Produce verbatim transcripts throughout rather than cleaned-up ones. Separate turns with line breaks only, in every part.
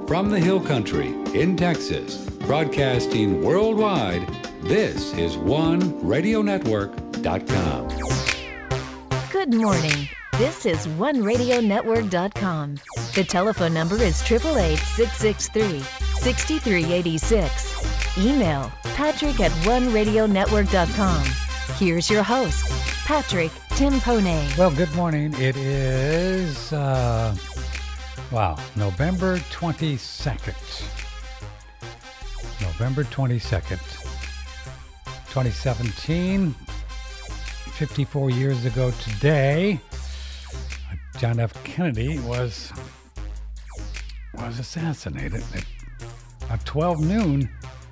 From the Hill Country in Texas, broadcasting worldwide, this is one radio network dot com.
Good morning. This is one radio network dot com. The telephone number is eight eight eight, six six three, six three eight six. Email patrick at one radio network dot com. Here's your host, Patrick Timpone.
Well, good morning. It is, uh, wow, November twenty-second. November twenty-second, twenty seventeen. fifty-four years ago today, John F. Kennedy was was assassinated at about twelve noon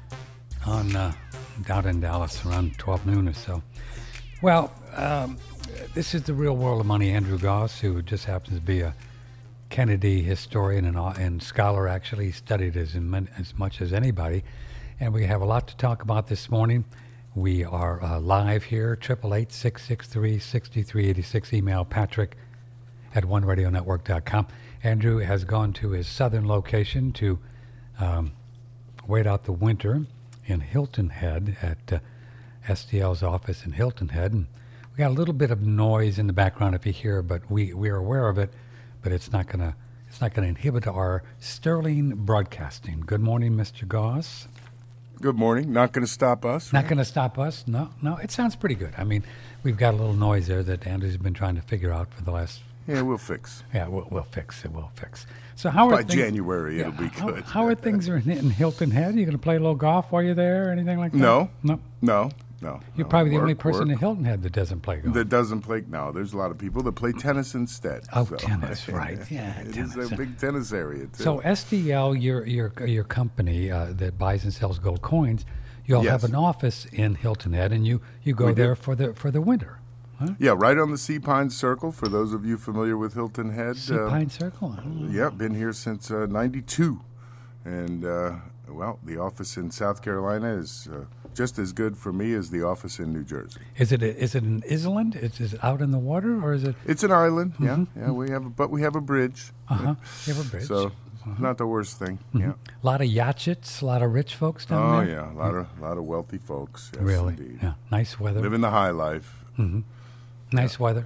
on uh, down in Dallas, around twelve noon or so. Well, um, this is the Real World of Money. Andrew Goss, who just happens to be a Kennedy historian and, and scholar, actually studied as, in, as much as anybody, and we have a lot to talk about this morning. We are uh, live here, eight eight eight, six six three, six three eight six. Email patrick at one radio network dot com. Andrew has gone to his southern location to um, wait out the winter in Hilton Head at uh, S D L's office in Hilton Head. And we got a little bit of noise in the background if you hear, but we, we are aware of it, but it's not gonna it's not gonna inhibit our sterling broadcasting. Good morning, Mister Goss.
Good morning. Not going to stop us?
Not
right?
going to stop us? No, no. It sounds pretty good. I mean, we've got a little noise there that Andrew's been trying to figure out for the last...
Yeah, we'll fix.
Yeah, we'll, we'll fix it. We'll fix. So how are
By
things...
January,
yeah,
it'll be
how,
good.
How are things in, in Hilton Head? Are you going to play a little golf while you're there or anything like that?
No.
No?
No. No.
You're
no.
probably the
work,
only person
work.
in Hilton Head that doesn't play golf.
That doesn't play... No, there's a lot of people that play tennis instead.
Oh,
so.
tennis, right. Yeah,
it
tennis.
is a big tennis area, too.
So S D L, your your your company uh, that buys and sells gold coins, you all
Yes.
have an office in Hilton Head, and you, you go
We
there
do.
for the for the winter. Huh?
Yeah, right on the Sea Pine Circle, for those of you familiar with Hilton Head.
Sea
uh,
Pine Circle? I don't know.
Yeah, been here since uh, ninety-two. And, uh, well, the office in South Carolina is uh, just as good for me as the office in New Jersey.
Is it a, is it an island? Is, is it out in the water, or is it?
It's an island, yeah. Yeah, we have, a, but we have a bridge.
Uh huh. You have a bridge.
So, not the worst thing. Yeah.
A lot of yachts, a lot of rich folks down
Oh
there.
yeah, a lot of lot of wealthy folks. Yes,
Really?
indeed.
Yeah. Nice weather.
Living the high life,
nice weather.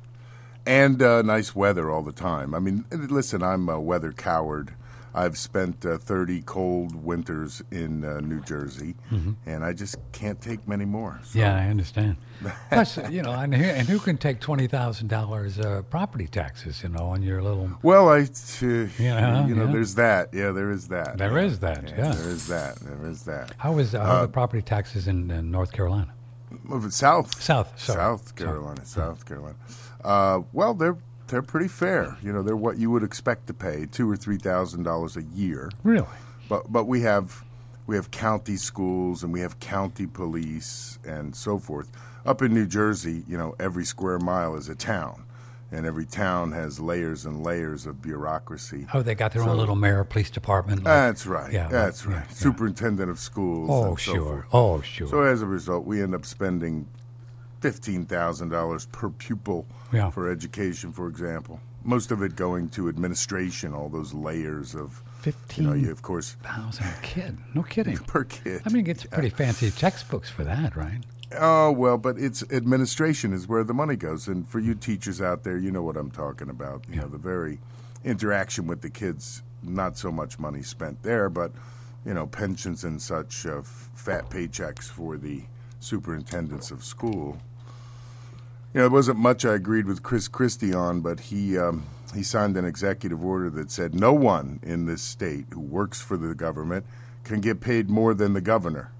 and uh, nice weather all the time. I mean, listen, I'm a weather coward. I've spent uh, thirty cold winters in uh, New Jersey, and I just can't take many more. So.
Yeah, I understand. Plus, you know, and who, and who can take twenty thousand dollars uh, property taxes? You know, on your little.
Well, I, uh,
Yeah,
you know,
yeah.
there's that. Yeah, there is that.
There
yeah.
is that, yeah.
There is that. There is that.
How is uh, how are the property taxes in, in North Carolina?
Move it south.
South, sorry.
South Carolina. South Carolina. Uh, well, they're they're pretty fair. You know, they're what you would expect to pay, two or three thousand dollars a year.
Really?
But but we have we have county schools and we have county police and so forth. Up in New Jersey, you know, every square mile is a town, and every town has layers and layers of bureaucracy.
Oh, they got their
So-
own little mayor, police department. like-
That's right.
Yeah,
That's
right,
right.
yeah, yeah.
Superintendent of schools.
Oh,
and so
sure.
forth.
Oh, sure.
So as a result, we end up spending fifteen thousand dollars per pupil
Yeah.
for education, for example. Most of it going to administration, all those layers of, you know, you, of course,
Thousand a kid. No kidding.
per kid.
I mean, it gets pretty fancy textbooks for that, right?
Oh, well, but it's administration is where the money goes. And for you teachers out there, you know what I'm talking about. You know, the very interaction with the kids, not so much money spent there, but, you know, pensions and such, uh, f- fat paychecks for the superintendents of school. You know, it wasn't much I agreed with Chris Christie on, but he um, he signed an executive order that said no one in this state who works for the government can get paid more than the governor.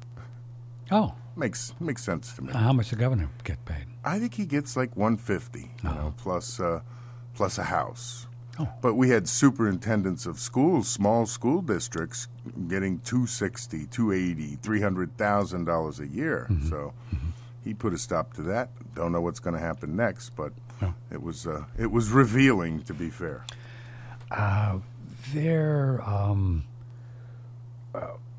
Oh,
Makes makes sense to me.
how much the governor get paid?
I think he gets like one fifty, you know, plus uh, plus a house.
Oh.
But we had superintendents of schools, small school districts, getting two sixty, two eighty, three hundred thousand dollars a year.
Mm-hmm.
So he put a stop to that. Don't know what's going to happen next, but
Oh.
it was uh, it was revealing, to be fair.
There, um, uh,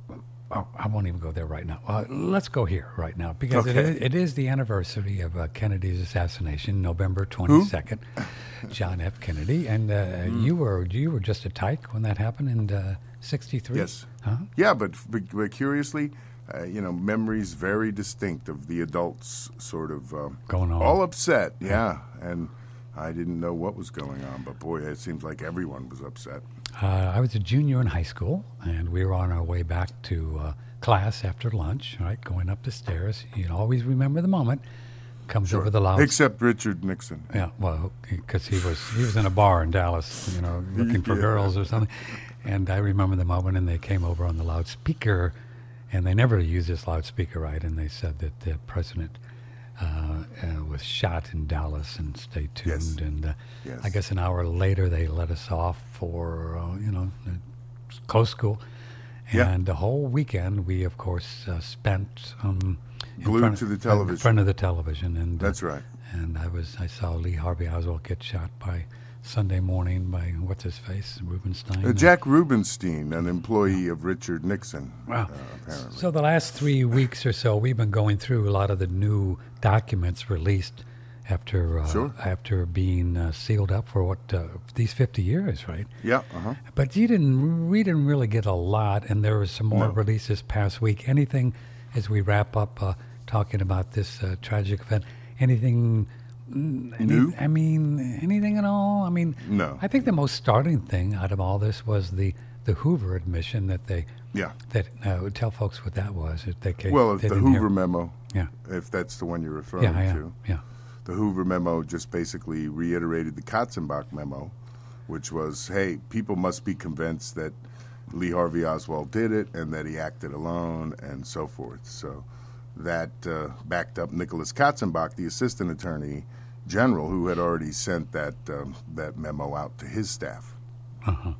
oh, I won't even go there right now. Uh, let's go here right now because
Okay.
it, is, it is the anniversary of uh, Kennedy's assassination, November twenty-second. John F. Kennedy, and uh, mm. you were you were just a tyke when that happened in uh, sixty-three.
Yes.
Huh?
Yeah, but, but, but curiously, uh, you know, memories very distinct of the adults sort of um,
going on,
all upset. Yeah, and I didn't know what was going on, but boy, it seems like everyone was upset.
Uh, I was a junior in high school, and we were on our way back to uh, class after lunch, right, going up the stairs. You'd always remember the moment. Comes
Sure.
over the loud.
Except Richard Nixon.
Yeah, well, because he was he was in a bar in Dallas, you know, looking for
Yeah.
girls or something. And I remember the moment, and they came over on the loudspeaker, and they never used this loudspeaker right, and they said that the president uh, uh, was shot in Dallas, and stay tuned.
Yes.
And uh,
Yes.
I guess an hour later they let us off for uh, you know uh, close school,
Yeah.
and the whole weekend we of course uh, spent. Um, in
Glued
front
to the
In
television.
front of the television, and uh,
That's right.
and I was I saw Lee Harvey Oswald get shot by Sunday morning by what's his face Rubenstein.
Uh, Jack Rubenstein, an employee of Richard Nixon,
Wow.
uh, apparently.
So the last three weeks or so, we've been going through a lot of the new documents released after uh,
Sure.
after being uh, sealed up for what uh, these fifty years, right?
Yeah, uh-huh.
But you didn't we didn't really get a lot, and there was some more
No.
released this past week. Anything as we wrap up uh, talking about this uh, tragic event? Anything mm, any,
New?
I mean, anything at all? I mean,
No.
I think the most startling thing out of all this was the, the Hoover admission that they
Yeah.
that uh, would tell folks what that was. That they, ca-
Well,
they
the
didn't
Hoover
hear.
memo,
Yeah,
if that's the one you're referring
yeah, yeah,
to.
yeah.
The Hoover memo just basically reiterated the Katzenbach memo, which was, hey, people must be convinced that Lee Harvey Oswald did it and that he acted alone and so forth. So that uh, backed up Nicholas Katzenbach, the assistant attorney general, who had already sent that um, that memo out to his staff.
Uh-huh.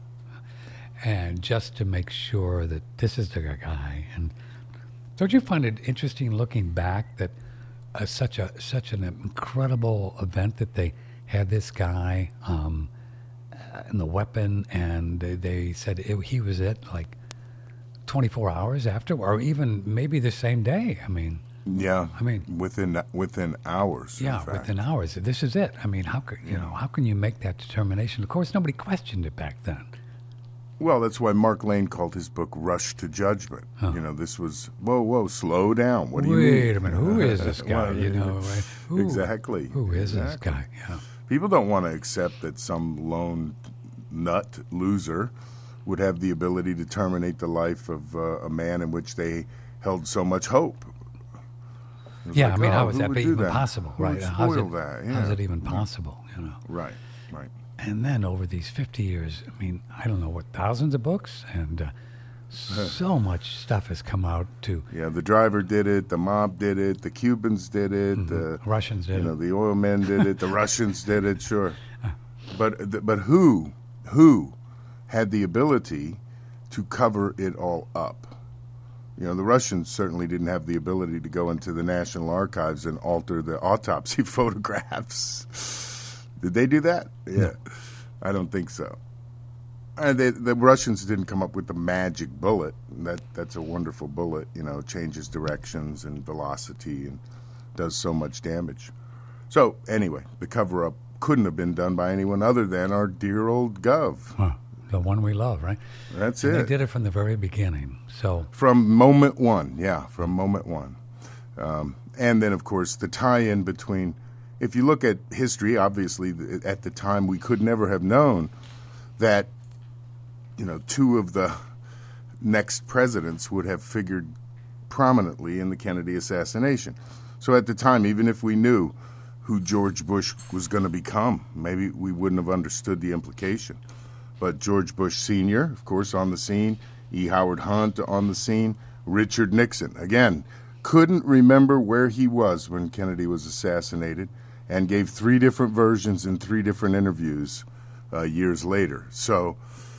And just to make sure that this is the guy. And don't you find it interesting looking back that uh, such a such an incredible event that they had this guy um, uh, and the weapon, and they, they said it, he was it like twenty-four hours after, or even maybe the same day. I mean,
Yeah,
I mean,
within within hours. in
yeah,
fact.
within hours. This is it. I mean, how could you know? How can you make that determination? Of course, nobody questioned it back then.
Well, that's why Mark Lane called his book "Rush to Judgment."
Huh.
You know, this was whoa, whoa, slow down. What do you mean?
Wait a minute, who is this guy?
Well,
You know, right? Who-
exactly.
Who is this
Exactly.
guy? Yeah.
People don't want to accept that some lone nut loser would have the ability to terminate the life of uh, a man in which they held so much hope. It's
Yeah,
like,
I mean,
oh,
how is
who
that
would do
even
that?
possible,
Who
right?
would
How's
spoil
it,
that?
how's
Yeah.
it even possible, you know?
Right, right.
And then over these fifty years, I mean, I don't know what, thousands of books, and uh, so much stuff has come out to,
Yeah, the driver did it, the mob did it, the Cubans did it, the
Russians did
you know,
it.
the oil men did it, the Russians did it, sure. But but who who had the ability to cover it all up? You know, the Russians certainly didn't have the ability to go into the National Archives and alter the autopsy photographs. Did they do that? Yeah, I don't think so. And they, the Russians didn't come up with the magic bullet. That that's a wonderful bullet. You know, changes directions and velocity and does so much damage. So anyway, the cover-up couldn't have been done by anyone other than our dear old Gov.
Huh, the one we love, right?
That's
And
it.
they did it from the very beginning. So,
From moment one, yeah, from moment one. Um, and then, of course, the tie-in between, if you look at history, obviously, th- at the time, we could never have known that, you know, two of the next presidents would have figured prominently in the Kennedy assassination. So at the time, even if we knew who George Bush was going to become, maybe we wouldn't have understood the implication. But George Bush Senior, of course, on the scene, E. Howard Hunt on the scene, Richard Nixon, again, couldn't remember where he was when Kennedy was assassinated and gave three different versions in three different interviews uh, years later. So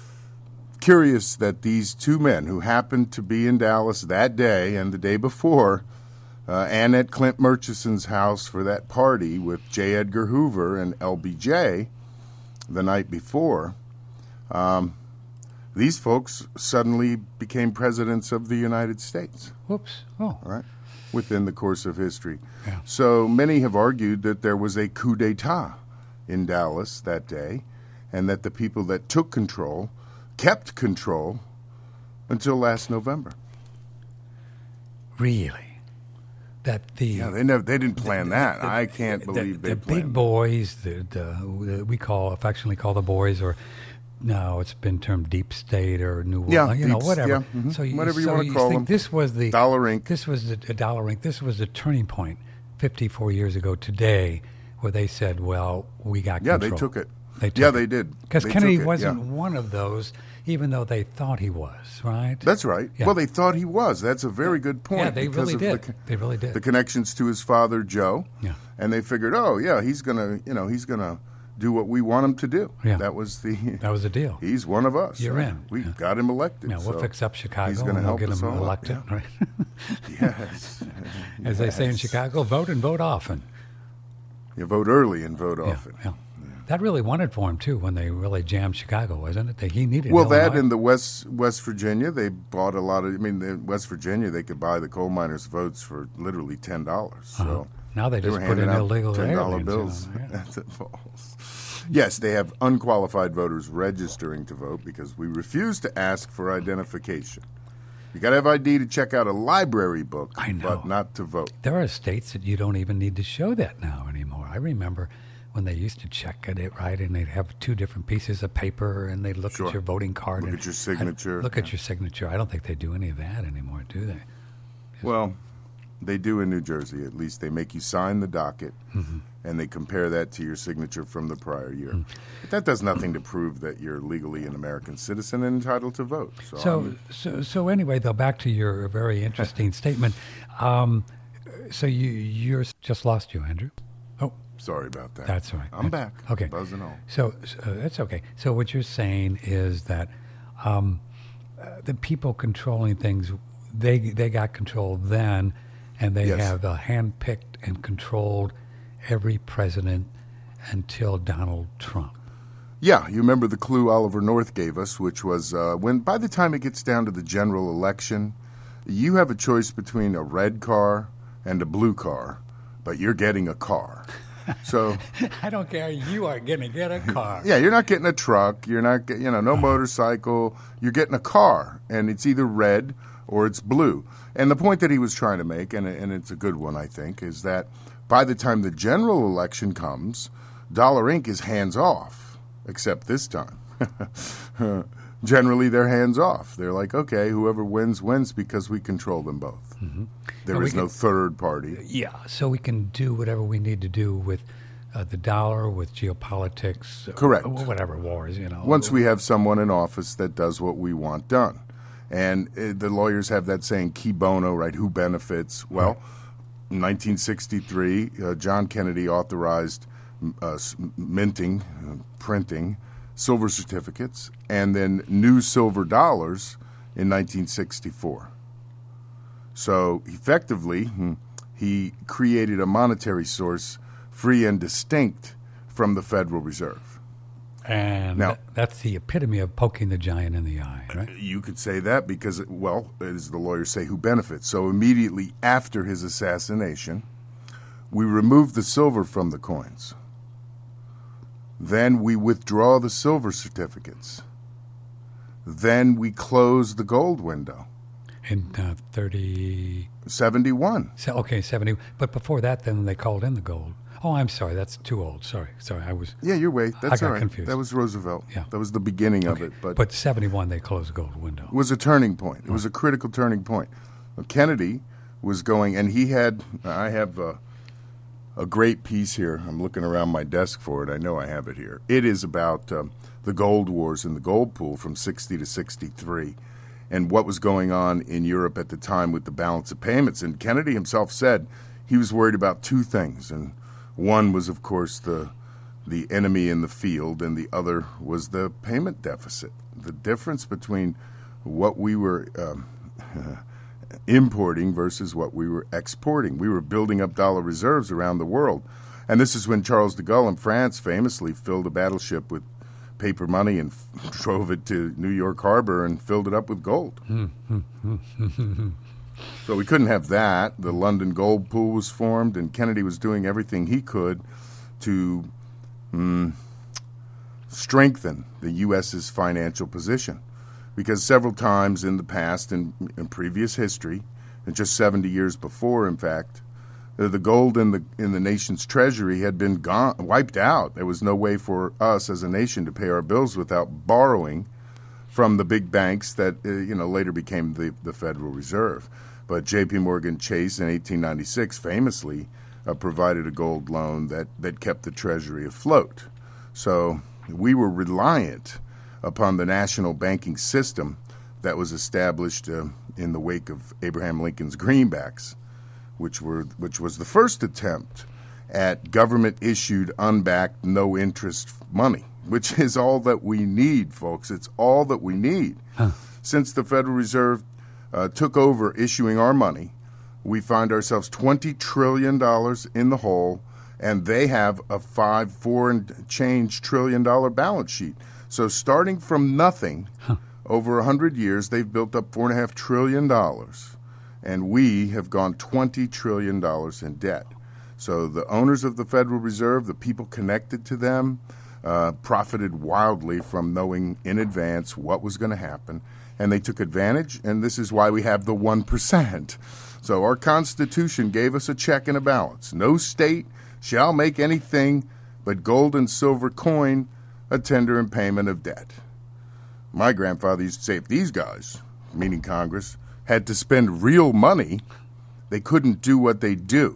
curious that these two men who happened to be in Dallas that day and the day before uh, and at Clint Murchison's house for that party with J. Edgar Hoover and L B J the night before, um, these folks suddenly became presidents of the United States.
Whoops. Oh.
Right? Within the course of history.
Yeah.
So many have argued that there was a coup d'etat in Dallas that day, and that the people that took control kept control until last November.
Really? That the
Yeah, they never they didn't plan
the,
that.
the,
I can't
the,
believe
the,
they
the
planned
big boys, the, the, the we call affectionately call the boys, or no, it's been termed deep state or new world,
Yeah,
you know,
deep-
whatever.
yeah, mhm.
So you,
Whatever you
so
wanna
you
call
think
them.
this was the
Dollar Inc.
This was the a dollar ink. This was the turning point fifty-four years ago today, where they said, "Well, we got
Yeah,
control."
they took it.
They took
yeah,
it.
they did.
Because
They
Kennedy
took it,
wasn't
yeah.
one of those, even though they thought he was, right?
That's right.
Yeah.
Well, they thought he was. That's a very good point.
Yeah, they
because
really
of
did.
The, co-
They really did.
The connections to his father, Joe.
Yeah.
And they figured, oh, yeah, he's gonna, you know, he's gonna do what we want him to do.
Yeah.
That was the.
That was the deal.
He's one of us.
You're
right?
in.
We
Yeah.
got him elected.
Yeah, we'll
so
fix up Chicago
He's
and
going to
we'll
help
get
us
him
all out,
elected,
yeah.
right?
Yes.
As they say in
Yes.
Chicago, vote and vote often.
You vote early and vote
Yeah,
often.
yeah. That really won it for him too when they really jammed Chicago, wasn't it? That he needed.
Well, that
Illinois.
and the West West Virginia, they bought a lot of. I mean, in West Virginia, they could buy the coal miners' votes for literally ten dollars. So
Uh-huh. Now they just
were
put in
handing out
illegal
ten dollar
aliens, you
bills
know, yeah.
at the polls. Yes, they have unqualified voters registering to vote because we refuse to ask for identification. You got to have I D to check out a library book,
I know.
but not to vote.
There are states that you don't even need to show that now anymore. I remember when they used to check at it, right, and they'd have two different pieces of paper, and they'd look
Sure.
at your voting card.
Look
and
at your signature.
I, look at your signature. I don't think they do any of that anymore, do they?
Well, they do in New Jersey, at least. They make you sign the docket,
Mm-hmm.
and they compare that to your signature from the prior year.
Mm.
But that does nothing to prove that you're legally an American citizen and entitled to vote. So,
So,
I'm-
so, so anyway, though, back to your very interesting statement. Um, so you you're just lost you, Andrew. Oh,
sorry about that.
that's all right.
I'm back.
Okay.
Buzzing on.
So, so uh, that's okay. So what you're saying is that um, uh, the people controlling things, they they got control then, and they
Yes.
have uh, handpicked and controlled every president until Donald Trump.
Yeah, you remember the clue Oliver North gave us, which was uh, when by the time it gets down to the general election, you have a choice between a red car and a blue car, but you're getting a car. So
I don't care. You are going to get a car.
yeah, you're not getting a truck. You're not, get- you know, no motorcycle. You're getting a car, and it's either red or it's blue. And the point that he was trying to make, and and it's a good one, I think, is that by the time the general election comes, Dollar Incorporated is hands off, except this time. Generally, they're hands off. They're like, okay, whoever wins, wins because we control them both.
Mm-hmm.
There
And we
is no
can-
third party.
Yeah, so we can do whatever we need to do with uh, the dollar, with geopolitics, uh,
Correct.
whatever wars, you know.
Once we have someone in office that does what we want done. And uh, the lawyers have that saying, qui bono, right? Who benefits? Well, in nineteen sixty-three, uh, John Kennedy authorized uh, s- minting, uh, printing silver certificates, and then new silver dollars in nineteen sixty-four. So effectively, hmm, he created a monetary source free and distinct from the Federal Reserve.
And
Now-
tha- that's the epitome of poking the giant in the eye, right?
You could say that because, well, as the lawyers say, who benefits? So immediately after his assassination, we remove the silver from the coins. Then we withdraw the silver certificates. Then we close the gold window.
In uh, thirty,
seventy-one.
so, okay, seventy. But before that, then they called in the gold. Oh, I'm sorry, that's too old. Sorry, sorry, I was.
Yeah, you're right. That's
got
all right.
confused.
That was Roosevelt.
Yeah.
That was the beginning of
Okay.
it. But,
But seventy-one, they closed the gold window.
it was a turning point. It was a critical turning point. Kennedy was going, and he had, I have a, a great piece here. I'm looking around my desk for it. I know I have it here. It is about um, the gold wars and the gold pool from sixty to sixty-three and what was going on in Europe at the time with the balance of payments. And Kennedy himself said he was worried about two things. And one was, of course, the the enemy in the field, and the other was the payment deficit. The difference between what we were um, importing versus what we were exporting. We were building up dollar reserves around the world. And this is when Charles de Gaulle in France famously filled a battleship with paper money and f- drove it to New York Harbor and filled it up with gold. So we couldn't have that. The London Gold Pool was formed, and Kennedy was doing everything he could to mm, strengthen the U S's financial position. Because several times in the past, in, in previous history, and just seventy years before, in fact, uh, the gold in the in the nation's treasury had been gone, wiped out. There was no way for us as a nation to pay our bills without borrowing from the big banks that uh, you know later became the, the Federal Reserve. But J P. Morgan Chase in eighteen ninety-six famously uh, provided a gold loan that, that kept the treasury afloat. So we were reliant upon the national banking system that was established uh, in the wake of Abraham Lincoln's greenbacks, which were which was the first attempt at government-issued, unbacked, no-interest money, which is all that we need, folks. It's all that we need. Huh. Since the Federal Reserve uh, took over issuing our money, we find ourselves twenty trillion dollars in the hole, and they have a five, four and change trillion dollar balance sheet. So starting from nothing, huh. over one hundred years, they've built up four point five trillion dollars, and we have gone twenty trillion dollars in debt. So the owners of the Federal Reserve, the people connected to them, uh, profited wildly from knowing in advance what was going to happen, and they took advantage, and this is why we have the one percent. So our Constitution gave us a check and a balance. No state shall make anything but gold and silver coin a tender in payment of debt. My grandfather used to say if these guys, meaning Congress, had to spend real money, they couldn't do what they do.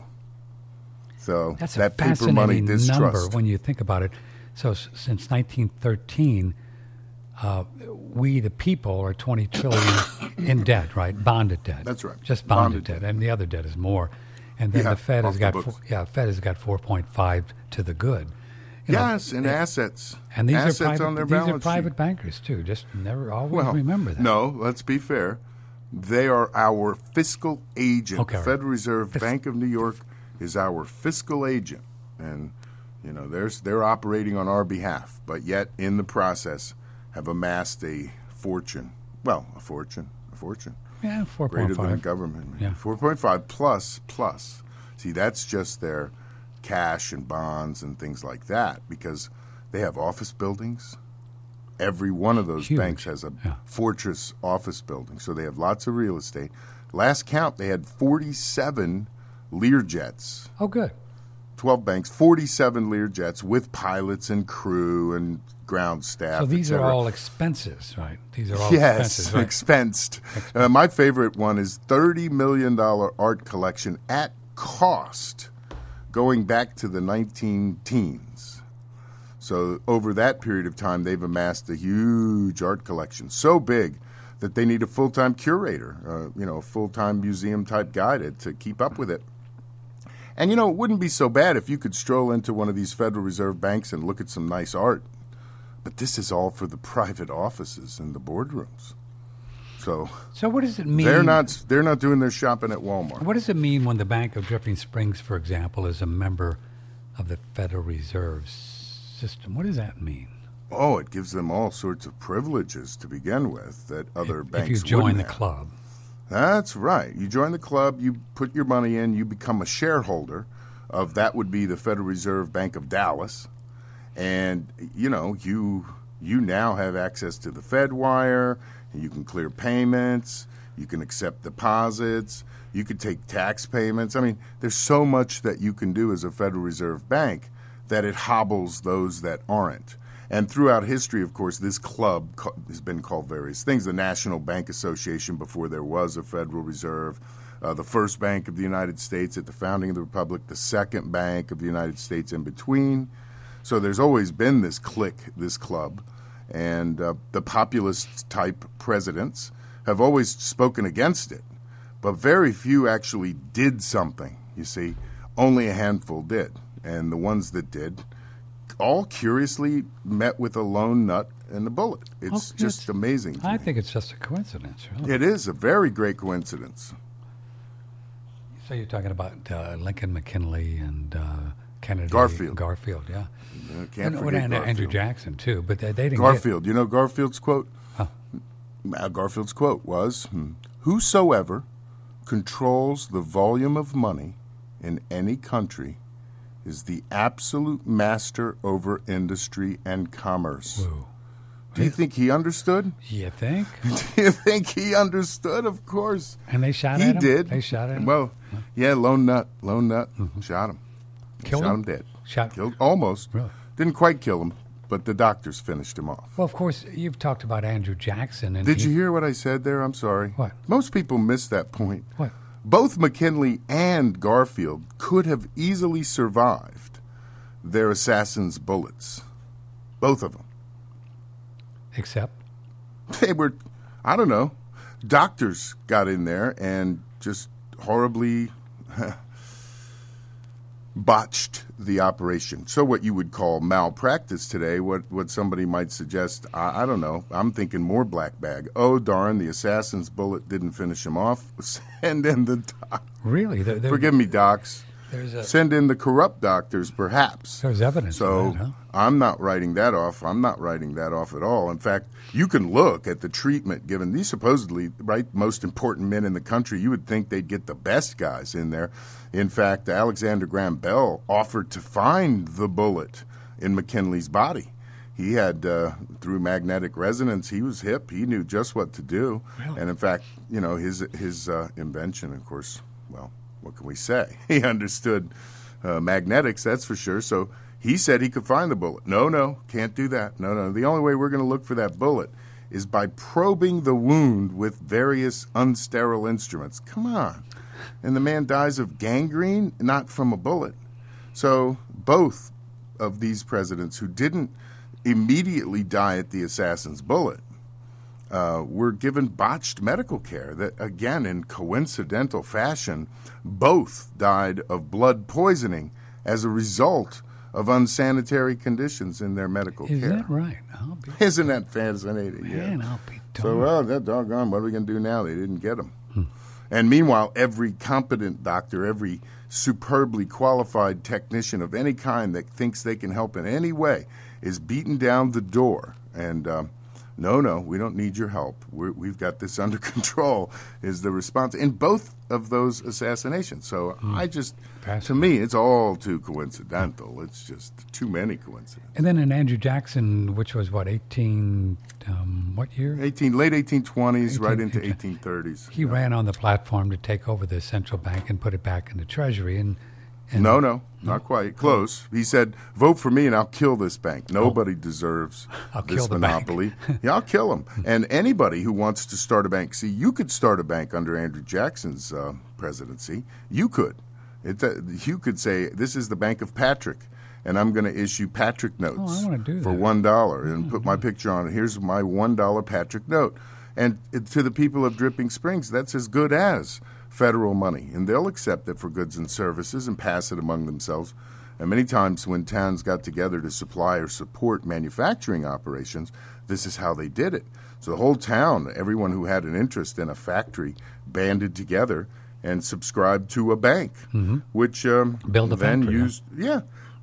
So
that's
that
a
paper money distrust.
Number when you think about it. So s- since nineteen thirteen, uh, we the people are twenty trillion in debt, right? Bonded debt.
That's right.
Just bonded,
Bonded
debt, and the other debt is more. And then
Yeah,
the Fed
off
has
the
got
books.
four, yeah, Fed has got four point five to the good. You know,
Yes, and assets.
And these
assets
are private,
on their
these
balance
are private
sheet.
bankers too. Just never always
Well,
remember that.
No, let's be fair. They are our fiscal agent.
Okay,
the
right.
Federal Reserve
Fis-
Bank of New York is our fiscal agent, and you know they're they're operating on our behalf. But yet, in the process, have amassed a fortune. Well, a fortune, a fortune.
Yeah, four
Greater
point
than a
five.
government.
Yeah.
four point five plus, plus. See, that's just their cash and bonds and things like that because they have office buildings. Every one of those
Huge.
banks has a
Yeah.
fortress office building, so they have lots of real estate. Last count, they had forty-seven Learjets.
Oh, good.
twelve banks, forty-seven Learjets with pilots and crew and ground staff.
So these
et
are
cetera.
all expenses, right? These are all
Yes,
expenses, right?
expensed. Uh, my favorite one is thirty million dollars art collection at cost going back to the nineteen teens. So over that period of time, they've amassed a huge art collection, so big that they need a full-time curator, uh, you know, a full-time museum-type guy to, to keep up with it. And, you know, it wouldn't be so bad if you could stroll into one of these Federal Reserve banks and look at some nice art. But this is all for the private offices and the boardrooms. So,
So what does it mean?
they're not they're not doing their shopping at Walmart.
What does it mean when the Bank of Dripping Springs, for example, is a member of the Federal Reserve System? What does that mean?
Oh, it gives them all sorts of privileges to begin with that other
if,
banks
if you join
wouldn't
the
have.
club.
That's right. You join the club, you put your money in, you become a shareholder of that would be the Federal Reserve Bank of Dallas. And, you know, you you now have access to the FedWire, and you can clear payments, you can accept deposits, you can take tax payments. I mean, there's so much that you can do as a Federal Reserve Bank that it hobbles those that aren't. And throughout history, of course, this club co- has been called various things. The National Bank Association before there was a Federal Reserve, uh, the first bank of the United States at the founding of the Republic, the second bank of the United States in between. So there's always been this clique, this club. And uh, the populist-type presidents have always spoken against it. But very few actually did something, you see. Only a handful did. And the ones that did all curiously met with a lone nut and a bullet. It's
Oh,
just
it's-
amazing. to
I
me.
think it's just a coincidence, really.
It is a very great coincidence.
So you're talking about uh, Lincoln, McKinley, and uh, Kennedy.
Garfield.
Garfield, yeah.
Uh, can't
And,
forget
and
Garfield.
Andrew Jackson, too, but they, they didn't
Garfield. You know Garfield's quote?
Huh.
Uh, Garfield's quote was, hmm, "Whosoever controls the volume of money in any country is the absolute master over industry and commerce."
get... Whoa.
Do you think he understood?
You think?
Do you think he understood? Of course.
And they shot
He
at him?
did.
They shot at him?
Well, yeah, lone nut. Lone nut. Shot him.
Killed
shot
him?
him dead.
Shot
Killed almost.
Really?
Didn't quite kill him, but the doctors finished him off.
Well, of course, you've talked about Andrew Jackson. And
Did
he,
you hear what I said there? I'm sorry.
What?
Most people miss that point.
What?
Both McKinley and Garfield could have easily survived their assassins' bullets. Both of them.
Except?
They were, I don't know, doctors got in there and just horribly botched the operation. So what you would call malpractice today, what, what somebody might suggest, I, I don't know, I'm thinking more black bag. Oh, darn, the assassin's bullet didn't finish him off. Send in the doc.
Really? There, there,
Forgive me, docs.
There's a,
Send in the corrupt doctors, perhaps.
there's evidence
So
of that, huh?
I'm not writing that off. I'm not writing that off at all. In fact, you can look at the treatment given these supposedly right most important men in the country. You would think they'd get the best guys in there. In fact, Alexander Graham Bell offered to find the bullet in McKinley's body. He had, uh, through magnetic resonance, he was hip. He knew just what to do.
Really?
And in fact, you know, his his uh, invention, of course, well, what can we say? He understood uh, magnetics, that's for sure. So he said he could find the bullet. No, no, can't do that. No, no. The only way we're going to look for that bullet is by probing the wound with various unsterile instruments. Come on. And the man dies of gangrene, not from a bullet. So both of these presidents who didn't immediately die at the assassin's bullet uh, were given botched medical care that, again, in coincidental fashion, both died of blood poisoning as a result of unsanitary conditions in their medical
Is
care.
that right? I'll be,
Isn't that fascinating?
man,
yeah.
I'll be
So,
darned.
well, that doggone, what are we going to do now? They didn't get him. And meanwhile, every competent doctor, every superbly qualified technician of any kind that thinks they can help in any way is beaten down the door. And um, no, no, we don't need your help. We're, we've got this under control, is the response in both of those assassinations. So
Hmm.
I just, to
Fascinating.
me, it's all too coincidental. It's just too many coincidences.
And then in Andrew Jackson, which was what, eighteen, um, what year?
eighteen, late eighteen twenties, right
eighteen
into eighteen thirties.
He ran on the platform to take over the central bank and put it back in the Treasury. And, and
No, no, not quite. Close. He said, vote for me and I'll kill this bank. Nobody deserves
I'll
this
kill the bank.
monopoly. Yeah, I'll kill him. And anybody who wants to start a bank, see, you could start a bank under Andrew Jackson's uh, presidency. You could. It, uh, you could say, this is the Bank of Patrick, and I'm going to issue Patrick notes
Oh, I wanna do
for
that.
one dollar and put my picture on it. Here's my one dollar Patrick note. And it, to the people of Dripping Springs, that's as good as federal money, and they'll accept it for goods and services and pass it among themselves. And many times when towns got together to supply or support manufacturing operations, this is how they did it. So the whole town, everyone who had an interest in a factory, banded together and subscribed to a bank,
Mm-hmm.
which um,
Build a
then
factory, huh?
used, yeah,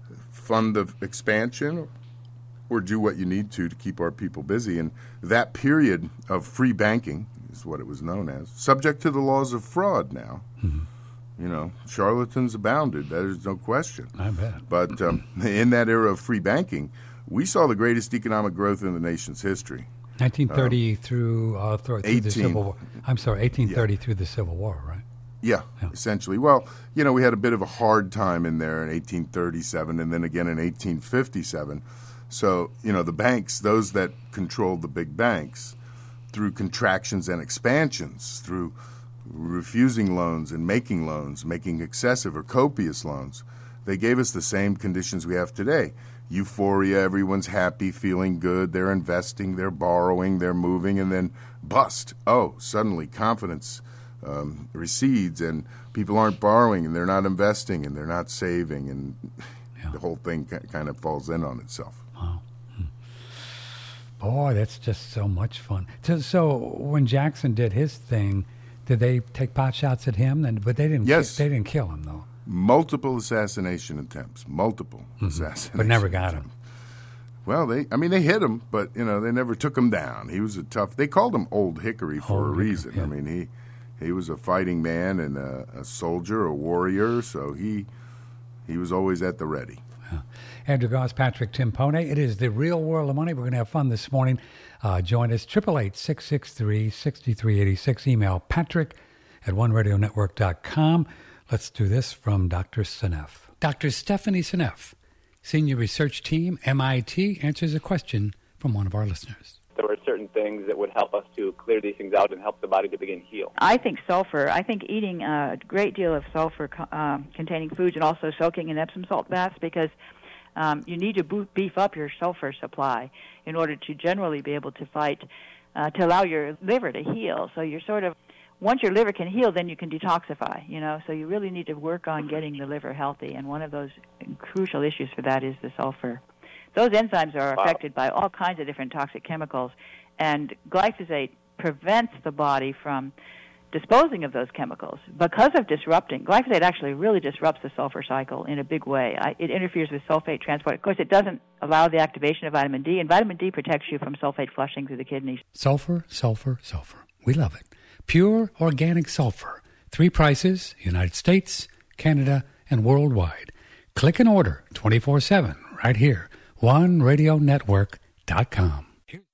fund the expansion or do what you need to to keep our people busy. And that period of free banking is what it was known as, subject to the laws of fraud now.
Mm-hmm.
You know, charlatans abounded. There's no question.
I bet.
But um, in that era of free banking, we saw the greatest economic growth in the nation's history.
nineteen thirty through, uh, through, through the
eighteen.
Civil War. I'm sorry, eighteen thirty through the Civil War, right?
Yeah, essentially. Well, you know, we had a bit of a hard time in there in eighteen thirty-seven and then again in eighteen fifty-seven. So, you know, the banks, those that controlled the big banks, through contractions and expansions, through refusing loans and making loans, making excessive or copious loans, they gave us the same conditions we have today. Euphoria, everyone's happy, feeling good, they're investing, they're borrowing, they're moving, and then bust. Oh, suddenly confidence um, recedes and people aren't borrowing and they're not investing and they're not saving, and
Yeah.
the whole thing ki- kind of falls in on itself.
Boy, that's just so much fun. So, so when Jackson did his thing, did they take pot shots at him? Then, but they didn't.
Yes.
They didn't kill him though.
multiple assassination attempts, multiple
mm-hmm.
assassination
But never got
attempts.
him.
Well, they, I mean, they hit him, but, you know, they never took him down. He was a tough, they called him Old Hickory for
Old
a
Hickory,
reason.
yeah.
I mean, he he was a fighting man and a, a soldier, a warrior, so he he was always at the ready.
Yeah. Andrew Goss, Patrick Timpone. It is the Real World of Money. We're going to have fun this morning. Uh, join us, eight eight eight, six six three, six three eight six. Email patrick at one radio network dot com. Let's do this from Doctor Seneff. Doctor Stephanie Seneff, Senior Research Team, M I T, answers a question from one of our listeners.
There were certain things that would help us to clear these things out and help the body to begin heal.
I think sulfur. I think eating a great deal of sulfur-containing uh, foods and also soaking in Epsom salt baths, because um, you need to beef up your sulfur supply in order to generally be able to fight, uh, to allow your liver to heal. So you're sort of, once your liver can heal, then you can detoxify, you know. So you really need to work on getting the liver healthy, and one of those crucial issues for that is the sulfur. Those enzymes are
Wow.
affected by all kinds of different toxic chemicals, and glyphosate prevents the body from disposing of those chemicals because of disrupting. Glyphosate actually really disrupts the sulfur cycle in a big way. I, it interferes with sulfate transport. Of course, it doesn't allow the activation of vitamin D, and vitamin D protects you from sulfate flushing through the kidneys.
Sulfur, sulfur, sulfur. We love it. Pure organic sulfur. Three prices, United States, Canada, and worldwide. Click and order twenty-four seven right here. one radio network dot com.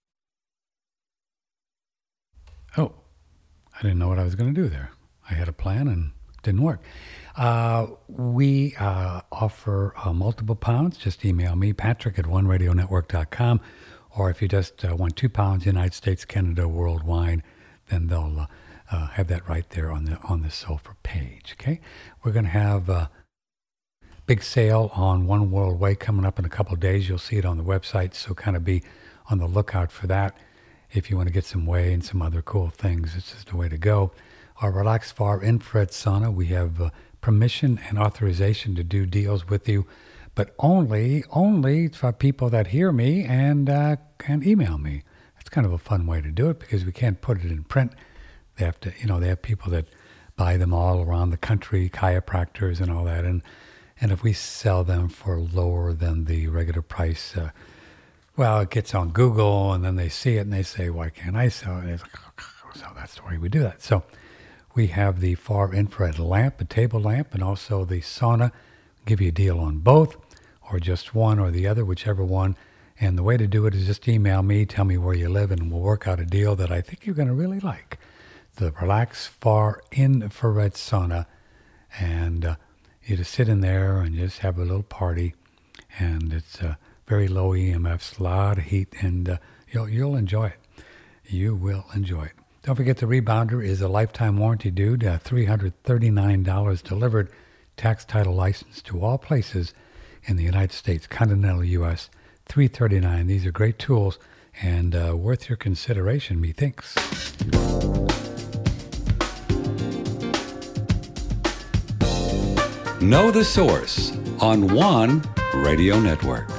Oh, I didn't know what I was going to do there. I had a plan and it didn't work. Uh, we uh, offer uh, multiple pounds. Just email me, Patrick at one radio network dot com. Or if you just uh, want two pounds, United States, Canada, worldwide, then they'll uh, uh, have that right there on the on the sulfur page. Okay, we're going to have a big sale on One World Way coming up in a couple of days. You'll see it on the website, so kind of be on the lookout for that. If you want to get some whey and some other cool things, it's just a way to go. Our Relax Far Infrared Sauna, we have uh, permission and authorization to do deals with you, but only only for people that hear me and uh, can email me. It's kind of a fun way to do it because we can't put it in print. They have to, you know, they have people that buy them all around the country, chiropractors and all that, and and if we sell them for lower than the regular price, uh, well, it gets on Google, and then they see it, and they say, why can't I sell it? It's like, oh, so that's the way we do that. So we have the far infrared lamp, a table lamp, and also the sauna. Give you a deal on both, or just one or the other, whichever one. And the way to do it is just email me, tell me where you live, and we'll work out a deal that I think you're going to really like. The Relax Far Infrared Sauna, and uh, you just sit in there and just have a little party, and it's uh, very low E M Fs, a lot of heat, and uh, you'll you'll enjoy it. You will enjoy it. Don't forget the Rebounder is a lifetime warranty, dude. Uh, three hundred thirty-nine dollars delivered, tax title license to all places in the United States, continental U S. three hundred thirty-nine dollars. These are great tools and uh, worth your consideration, methinks.
Know the Source on One Radio Network.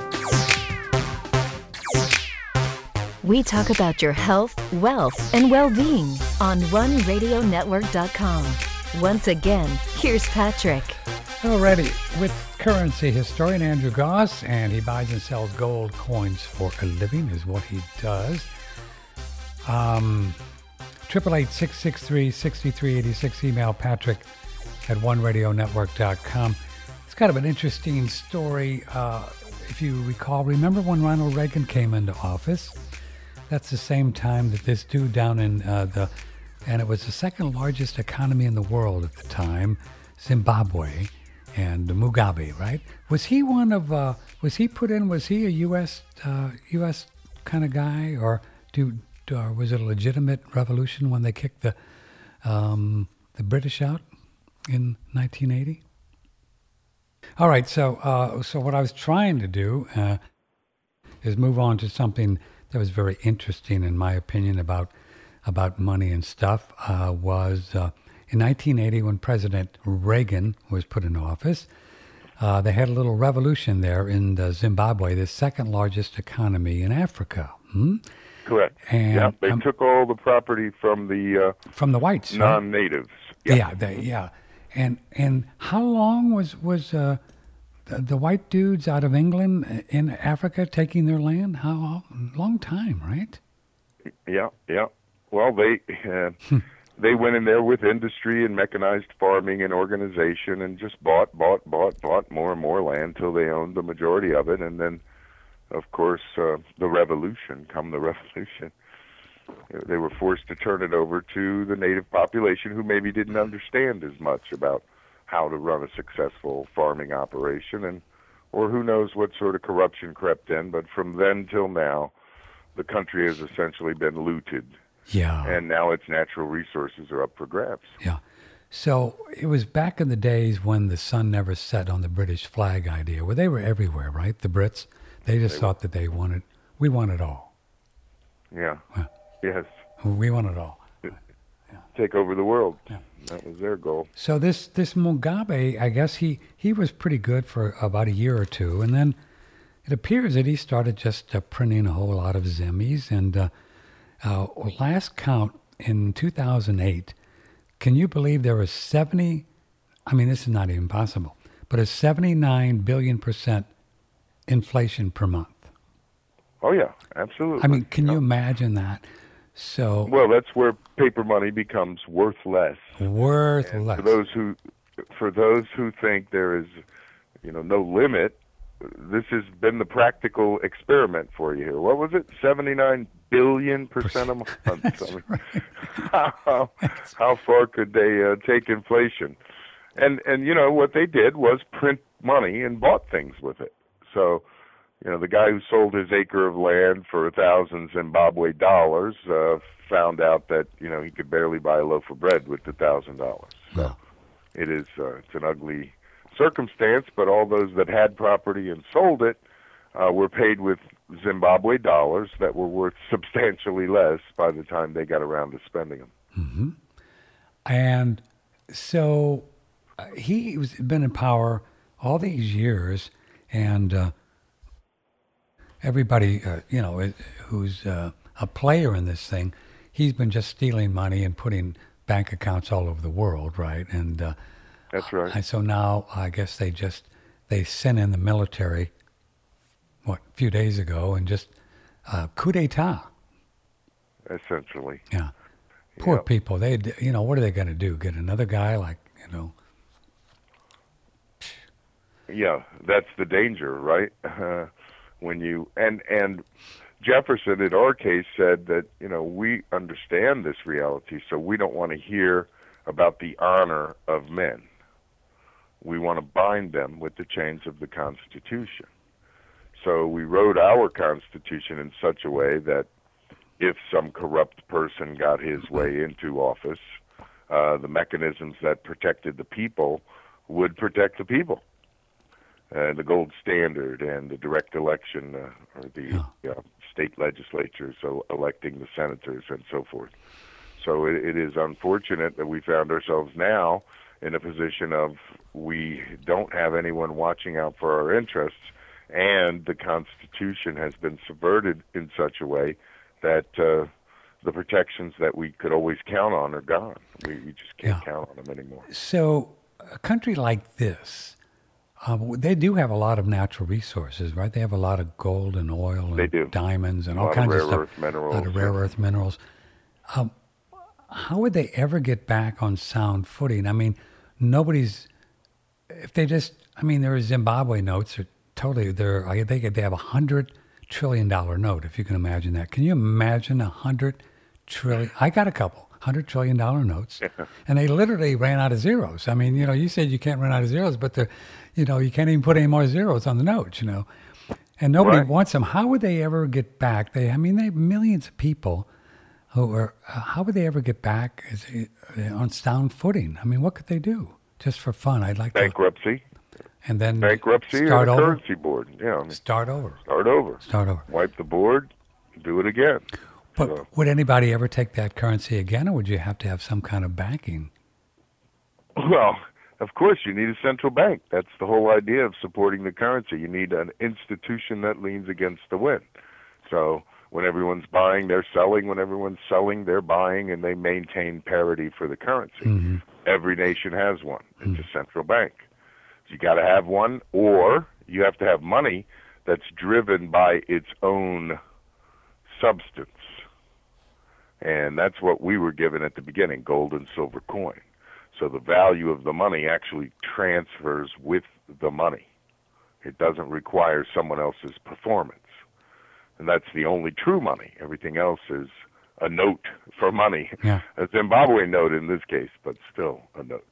We talk about your health, wealth, and well-being on one radio network dot com. Once again, here's Patrick.
Alrighty, with currency historian Andrew Goss, and he buys and sells gold coins for a living, is what he does. Um, eight eight eight, six six three, six three eight six, email Patrick at one radio network dot com. It's kind of an interesting story. Uh, if you recall, remember when Ronald Reagan came into office? That's the same time that this dude down in uh, the, and it was the second largest economy in the world at the time, Zimbabwe, and Mugabe, right? Was he one of, uh, was he put in, was he a U S uh, U S kind of guy, or do, or was it a legitimate revolution when they kicked the um, the British out in nineteen eighty? All right, so uh, so what I was trying to do uh, is move on to something that was very interesting, in my opinion, about about money and stuff. Uh, was uh, in nineteen eighty, when President Reagan was put in office, uh, they had a little revolution there in the Zimbabwe, the second largest economy in Africa. Hmm?
Correct.
And,
yeah, they
um,
took all the property from the uh,
from the whites, right?
non-natives.
Yeah, yeah, they, yeah. And and how long was was uh, the, the white dudes out of England in Africa taking their land? How long time, right?
Yeah, yeah. Well, they uh, they went in there with industry and mechanized farming and organization, and just bought, bought, bought, bought more and more land till they owned the majority of it. And then, of course, uh, the revolution. Come the revolution. They were forced to turn it over to the native population, who maybe didn't understand as much about how to run a successful farming operation, and or who knows what sort of corruption crept in. But from then till now, the country has essentially been looted.
Yeah.
And now its natural resources are up for grabs.
Yeah. So it was back in the days when the sun never set on the British flag idea, where they were everywhere, right? The Brits, they just they thought were. that they wanted, we want it all.
Yeah.
Well,
yes.
We want it all. Yeah.
Take over the world.
Yeah.
That was their goal.
So this, this Mugabe, I guess he, he was pretty good for about a year or two. And then it appears that he started just uh, printing a whole lot of zimmies. And uh, uh, last count in two thousand eight, can you believe there was seventy, I mean, this is not even possible, but a seventy-nine billion percent inflation per month.
Oh, yeah, absolutely.
I mean, can
yeah.
you imagine that? So
well, that's where paper money becomes worth less.
Worth
and
less.
For those who, for those who think there is, you know, no limit, this has been the practical experiment for you here. What was it? seventy-nine billion percent a month.
That's
I mean,
right.
how, how far could they uh, take inflation? And and you know what they did was print money and bought things with it. So. You know, the guy who sold his acre of land for a thousand Zimbabwe dollars uh, found out that, you know, he could barely buy a loaf of bread with the thousand dollars. So
No.
it is, uh, it's an ugly circumstance, but all those that had property and sold it uh, were paid with Zimbabwe dollars that were worth substantially less by the time they got around to spending them.
Mm-hmm. And so uh, he was been in power all these years, and uh, everybody, uh, you know, who's uh, a player in this thing, he's been just stealing money and putting bank accounts all over the world, right? And uh,
that's right.
And so now I guess they just they sent in the military, what, a few days ago, and just uh, coup d'état.
Essentially.
Yeah. Poor
Yep.
people. They, you know, what are they going to do? Get another guy like, you know?
Yeah, that's the danger, right? Uh, when you and and Jefferson, in our case, said that, you know, we understand this reality, so we don't want to hear about the honor of men. We want to bind them with the chains of the Constitution. So we wrote our Constitution in such a way that if some corrupt person got his way into office, uh, the mechanisms that protected the people would protect the people. Uh, the gold standard and the direct election, uh, or the
yeah.
uh, state legislatures, so electing the senators and so forth. So it, it is unfortunate that we found ourselves now in a position of we don't have anyone watching out for our interests, and the Constitution has been subverted in such a way that uh, the protections that we could always count on are gone. We, we just can't
Yeah.
count on them anymore.
So a country like this, Uh, they do have a lot of natural resources, right? They have a lot of gold and oil and
They do.
diamonds and
A
all
lot
kinds
of
of,
rare
stuff.
earth minerals,
A lot of rare
yeah.
earth minerals. Um, how would they ever get back on sound footing? I mean, nobody's. If they just, I mean, there are Zimbabwe notes. Are totally, they're. I think they have a hundred trillion dollar note. If you can imagine that, can you imagine a hundred trillion? I got a couple. Hundred trillion dollar notes, and they literally ran out of zeros. I mean, you know, you said you can't run out of zeros, but the, you know, you can't even put any more zeros on the notes, you know, and nobody
Right.
wants them. How would they ever get back? They, I mean, they have millions of people who are. Uh, how would they ever get back as, uh, on sound footing? I mean, what could they do just for fun? I'd like
Bankruptcy,
to, and then
bankruptcy,
start
or the
over.
currency board. Yeah, I mean,
Start over.
start over.
Start over.
Wipe the board, do it again.
But
So-
would anybody ever take that currency again, or would you have to have some kind of backing?
Well, of course, you need a central bank. That's the whole idea of supporting the currency. You need an institution that leans against the wind. So when everyone's buying, they're selling. When everyone's selling, they're buying, and they maintain parity for the currency.
Mm-hmm.
every nation has one. It's a central bank. So you got to have one, or you have to have money that's driven by its own substance. And that's what we were given at the beginning, gold and silver coin. So the value of the money actually transfers with the money. It doesn't require someone else's performance. And that's the only true money. Everything else is a note for money.
Yeah.
A Zimbabwe note in this case, but still a note.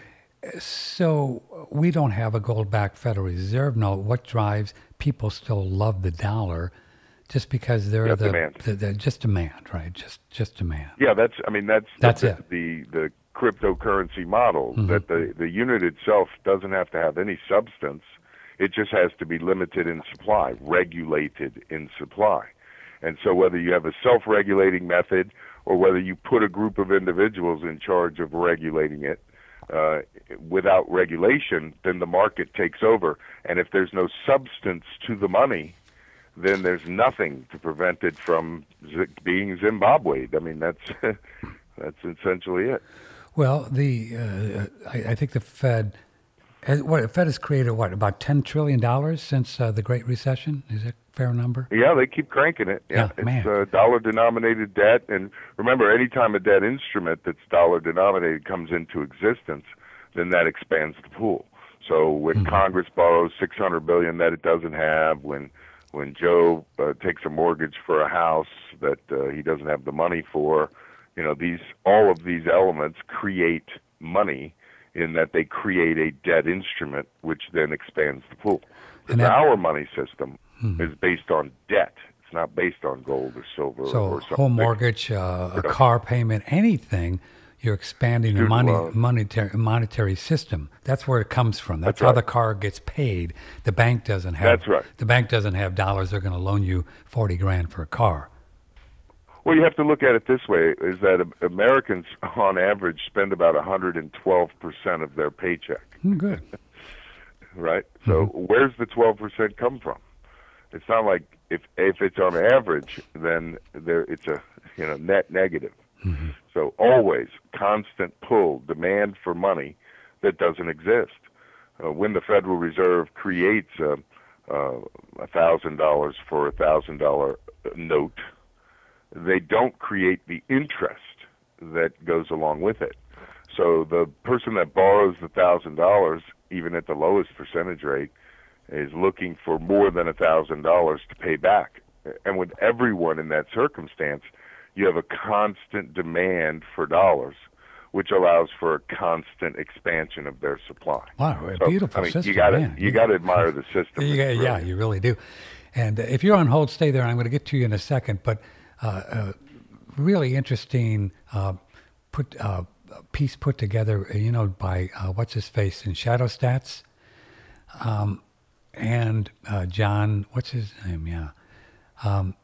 So we don't have a gold-backed Federal Reserve note. What drives people still love the dollar just because they're
Yeah,
the,
demand.
the, the just demand, right? Just just demand.
Yeah, that's. I mean, that's
That's
the,
it.
the the cryptocurrency model. That the the unit itself doesn't have to have any substance. It just has to be limited in supply, regulated in supply. And so whether you have a self-regulating method or whether you put a group of individuals in charge of regulating it, uh, without regulation, then the market takes over. And if there's no substance to the money, then there's nothing to prevent it from z- being Zimbabwe. I mean, that's that's essentially it.
Well, the uh, I, I think the Fed, has, what the Fed has created what about ten trillion dollars since uh, the Great Recession? Is that a fair number?
Yeah, they keep cranking it. Yeah,
Yeah, man.
it's uh, dollar-denominated debt. And remember, anytime a debt instrument that's dollar-denominated comes into existence, then that expands the pool. So when
Mm-hmm.
Congress borrows six hundred billion dollars that it doesn't have, when when Joe uh, takes a mortgage for a house that uh, he doesn't have the money for, you know, these all of these elements create money in that they create a debt instrument, which then expands the pool.
And
Because
that-
our money system is based on debt. It's not based on gold or silver
So
or something.
home mortgage, uh, a car payment, anything, you're expanding the
Student
money
loan.
monetary monetary system. That's where it comes from. That's,
That's
how
right.
the car gets paid. The bank doesn't have.
That's right.
The bank doesn't have dollars. They're going to loan you forty grand for a car.
Well, you have to look at it this way: is that uh, Americans, on average, spend about one hundred twelve percent of their paycheck.
Mm, good.
Right? So where's the twelve percent come from? It's not like if if it's on average, then there it's a you know net negative. So always constant pull, demand for money that doesn't exist. Uh, when the Federal Reserve creates a a thousand dollars for a thousand dollar note, they don't create the interest that goes along with it. So the person that borrows the thousand dollars, even at the lowest percentage rate, is looking for more than a thousand dollars to pay back. And with everyone in that circumstance, you have a constant demand for dollars, which allows for a constant expansion of their supply.
Wow, a
So,
beautiful
I mean,
system.
You got
man.
you got to admire the system.
You
It's
got- yeah,
brilliant.
you really do. And uh, if you're on hold, stay there. I'm going to get to you in a second. But uh, uh, really interesting uh, put uh, piece put together, uh, you know, by uh, what's his face in Shadow Stats, um, and uh, John. What's his name? Yeah. Um,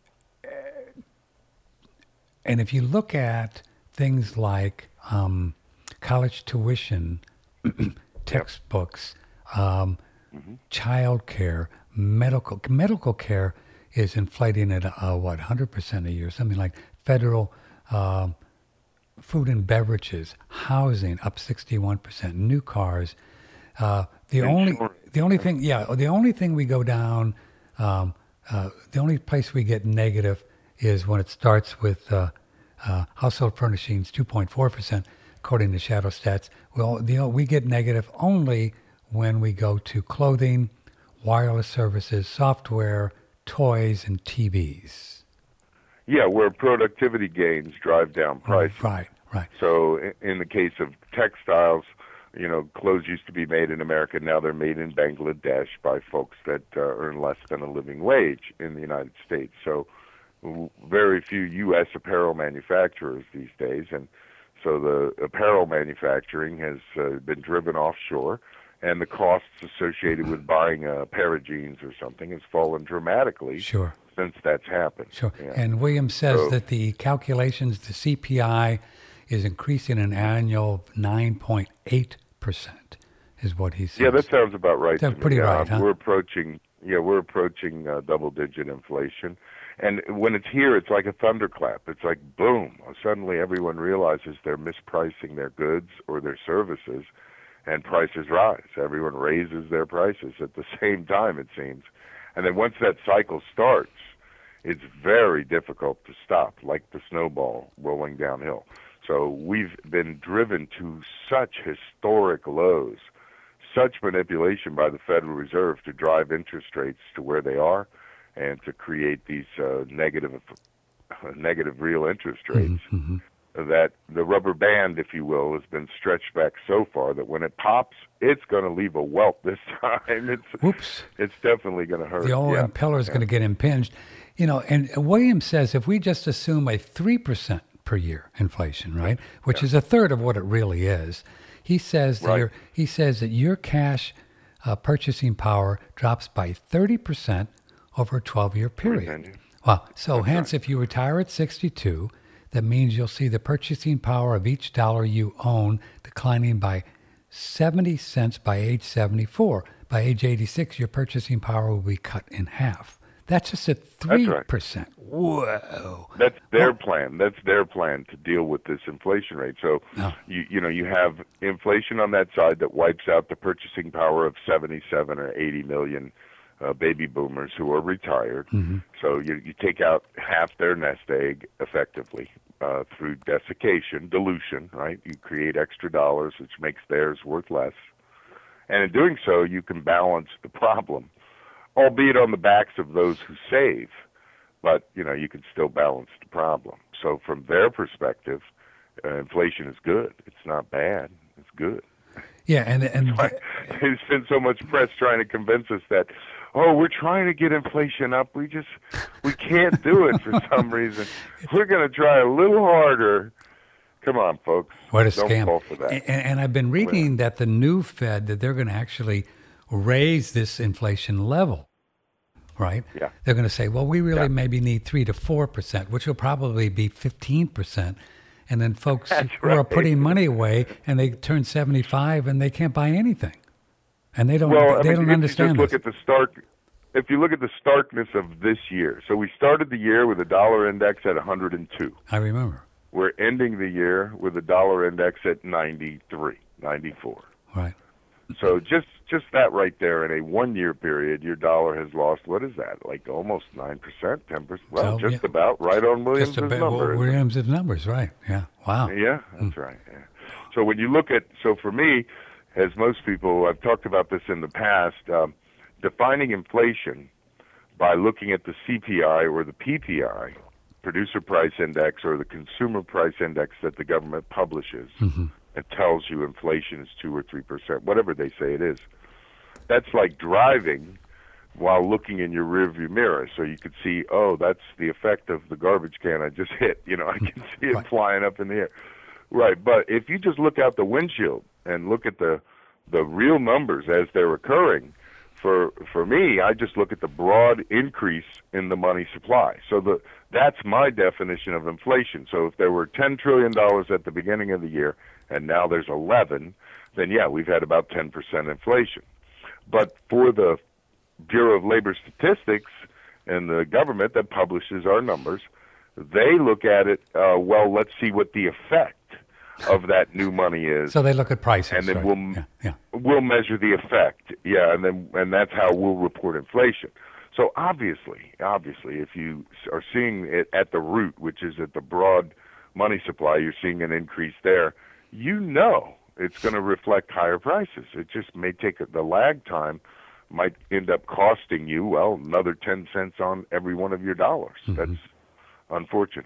and if you look at things like um, college tuition, textbooks, um, child care, medical medical care is inflating at uh, what one hundred percent a year, something like federal um food and beverages, housing up sixty-one percent, new cars. Uh, the only
Insurance.
the only thing yeah the only thing we go down um, uh, the only place we get negative is when it starts with uh, uh, household furnishings two point four percent according to Shadow Stats. Well, the, we get negative only when we go to clothing, wireless services, software, toys, and T Vs.
Yeah, where productivity gains drive down prices.
Right, right.
So i- in the case of textiles, you know, clothes used to be made in America. Now they're made in Bangladesh by folks that uh, earn less than a living wage in the United States. So w- very few U S apparel manufacturers these days. And so the apparel manufacturing has uh, been driven offshore, and the costs associated with buying a pair of jeans or something has fallen dramatically
Sure.
since that's happened.
Sure.
Yeah.
And Williams says
So-
that the calculations, the C P I is increasing an annual nine point eight percent is what he says.
Yeah, that sounds about right.
Sounds
to me.
pretty
Yeah,
right, huh?
We're approaching, yeah, we're approaching uh, double-digit inflation, And when it's here, it's like a thunderclap. It's like, boom, suddenly everyone realizes they're mispricing their goods or their services, and prices rise. Everyone raises their prices at the same time, it seems. And then once that cycle starts, it's very difficult to stop, like the snowball rolling downhill. So we've been driven to such historic lows, such manipulation by the Federal Reserve to drive interest rates to where they are and to create these uh, negative, uh, negative real interest rates,
mm-hmm.
that the rubber band, if you will, has been stretched back so far that when it pops, it's going to leave a welt this time. It's
Whoops.
It's definitely going to hurt.
The old
yeah.
impeller is
yeah.
going to get impinged. You know, and Williams says if we just assume a three percent per year inflation, right, which
yeah.
is a third of what it really is, he says that
right.
your he says that your cash uh, purchasing power drops by thirty percent over a twelve-year period. Wow. So
That's
hence,
right.
if you retire at sixty-two, that means you'll see the purchasing power of each dollar you own declining by seventy cents by age seventy-four. By age eighty-six, your purchasing power will be cut in half. That's just at three percent.
Right.
Whoa.
That's their
Oh.
plan. That's their plan to deal with this inflation rate. So,
Oh.
you you know, you have inflation on that side that wipes out the purchasing power of seventy-seven or eighty million uh, baby boomers who are retired.
Mm-hmm.
So you you take out half their nest egg effectively uh, through desiccation, dilution, right? You create extra dollars, which makes theirs worth less. And in doing so, you can balance the problem, albeit on the backs of those who save. But, you know, you can still balance the problem. So from their perspective, uh, inflation is good. It's not bad. It's good.
Yeah, and and
There's been so much press trying to convince us that, oh, we're trying to get inflation up. We just, we can't do it for some reason. We're going to try a little harder. Come on, folks.
What a
Don't
scam.
fall for that.
And, and I've been reading that the new Fed, that they're going to actually raise this inflation level, right?
Yeah.
They're going to say, well, we really
Yeah.
maybe need three to four percent, which will probably be fifteen percent. And then folks
That's
who are
right.
putting money away and they turn seventy-five and they can't buy anything. And they don't,
Well,
they
I mean,
don't
if
understand
you just
this.
look at the stark, if you look at the starkness of this year. So we started the year with a dollar index at one hundred two.
I remember.
We're ending the year with a dollar index at ninety-three, ninety-four.
Right.
So just just that right there in a one-year period, your dollar has lost, what is that, like almost nine percent, ten percent? Well,
So,
just
yeah.
about right on Williams'
Just a bit,
number. isn't it?
Williams' numbers, right. Yeah. Wow.
Yeah, that's right. Yeah. So when you look at, so for me, as most people, I've talked about this in the past, um, defining inflation by looking at the C P I or the P P I, Producer Price Index, or the Consumer Price Index that the government publishes,
Mm-hmm.
it tells you inflation is two or three percent, whatever they say it is. That's like driving while looking in your rearview mirror, so you could see, oh, that's the effect of the garbage can I just hit. You know, I can see it
Right.
flying up in the air. Right, but if you just look out the windshield and look at the the real numbers as they're occurring, for for me, I just look at the broad increase in the money supply. So the that's my definition of inflation. So if there were ten trillion dollars at the beginning of the year and now there's eleven, then yeah, we've had about ten percent inflation. But for the Bureau of Labor Statistics and the government that publishes our numbers, they look at it, uh, well, let's see what the effect of that new money is.
So they look at prices.
and then
right.
we'll
yeah, yeah.
we'll measure the effect. Yeah, and then and that's how we'll report inflation. So obviously, obviously, if you are seeing it at the root, which is at the broad money supply, you're seeing an increase there. You know it's going to reflect higher prices. It just may take a, the lag time might end up costing you, well, another ten cents on every one of your dollars.
Mm-hmm.
That's unfortunate.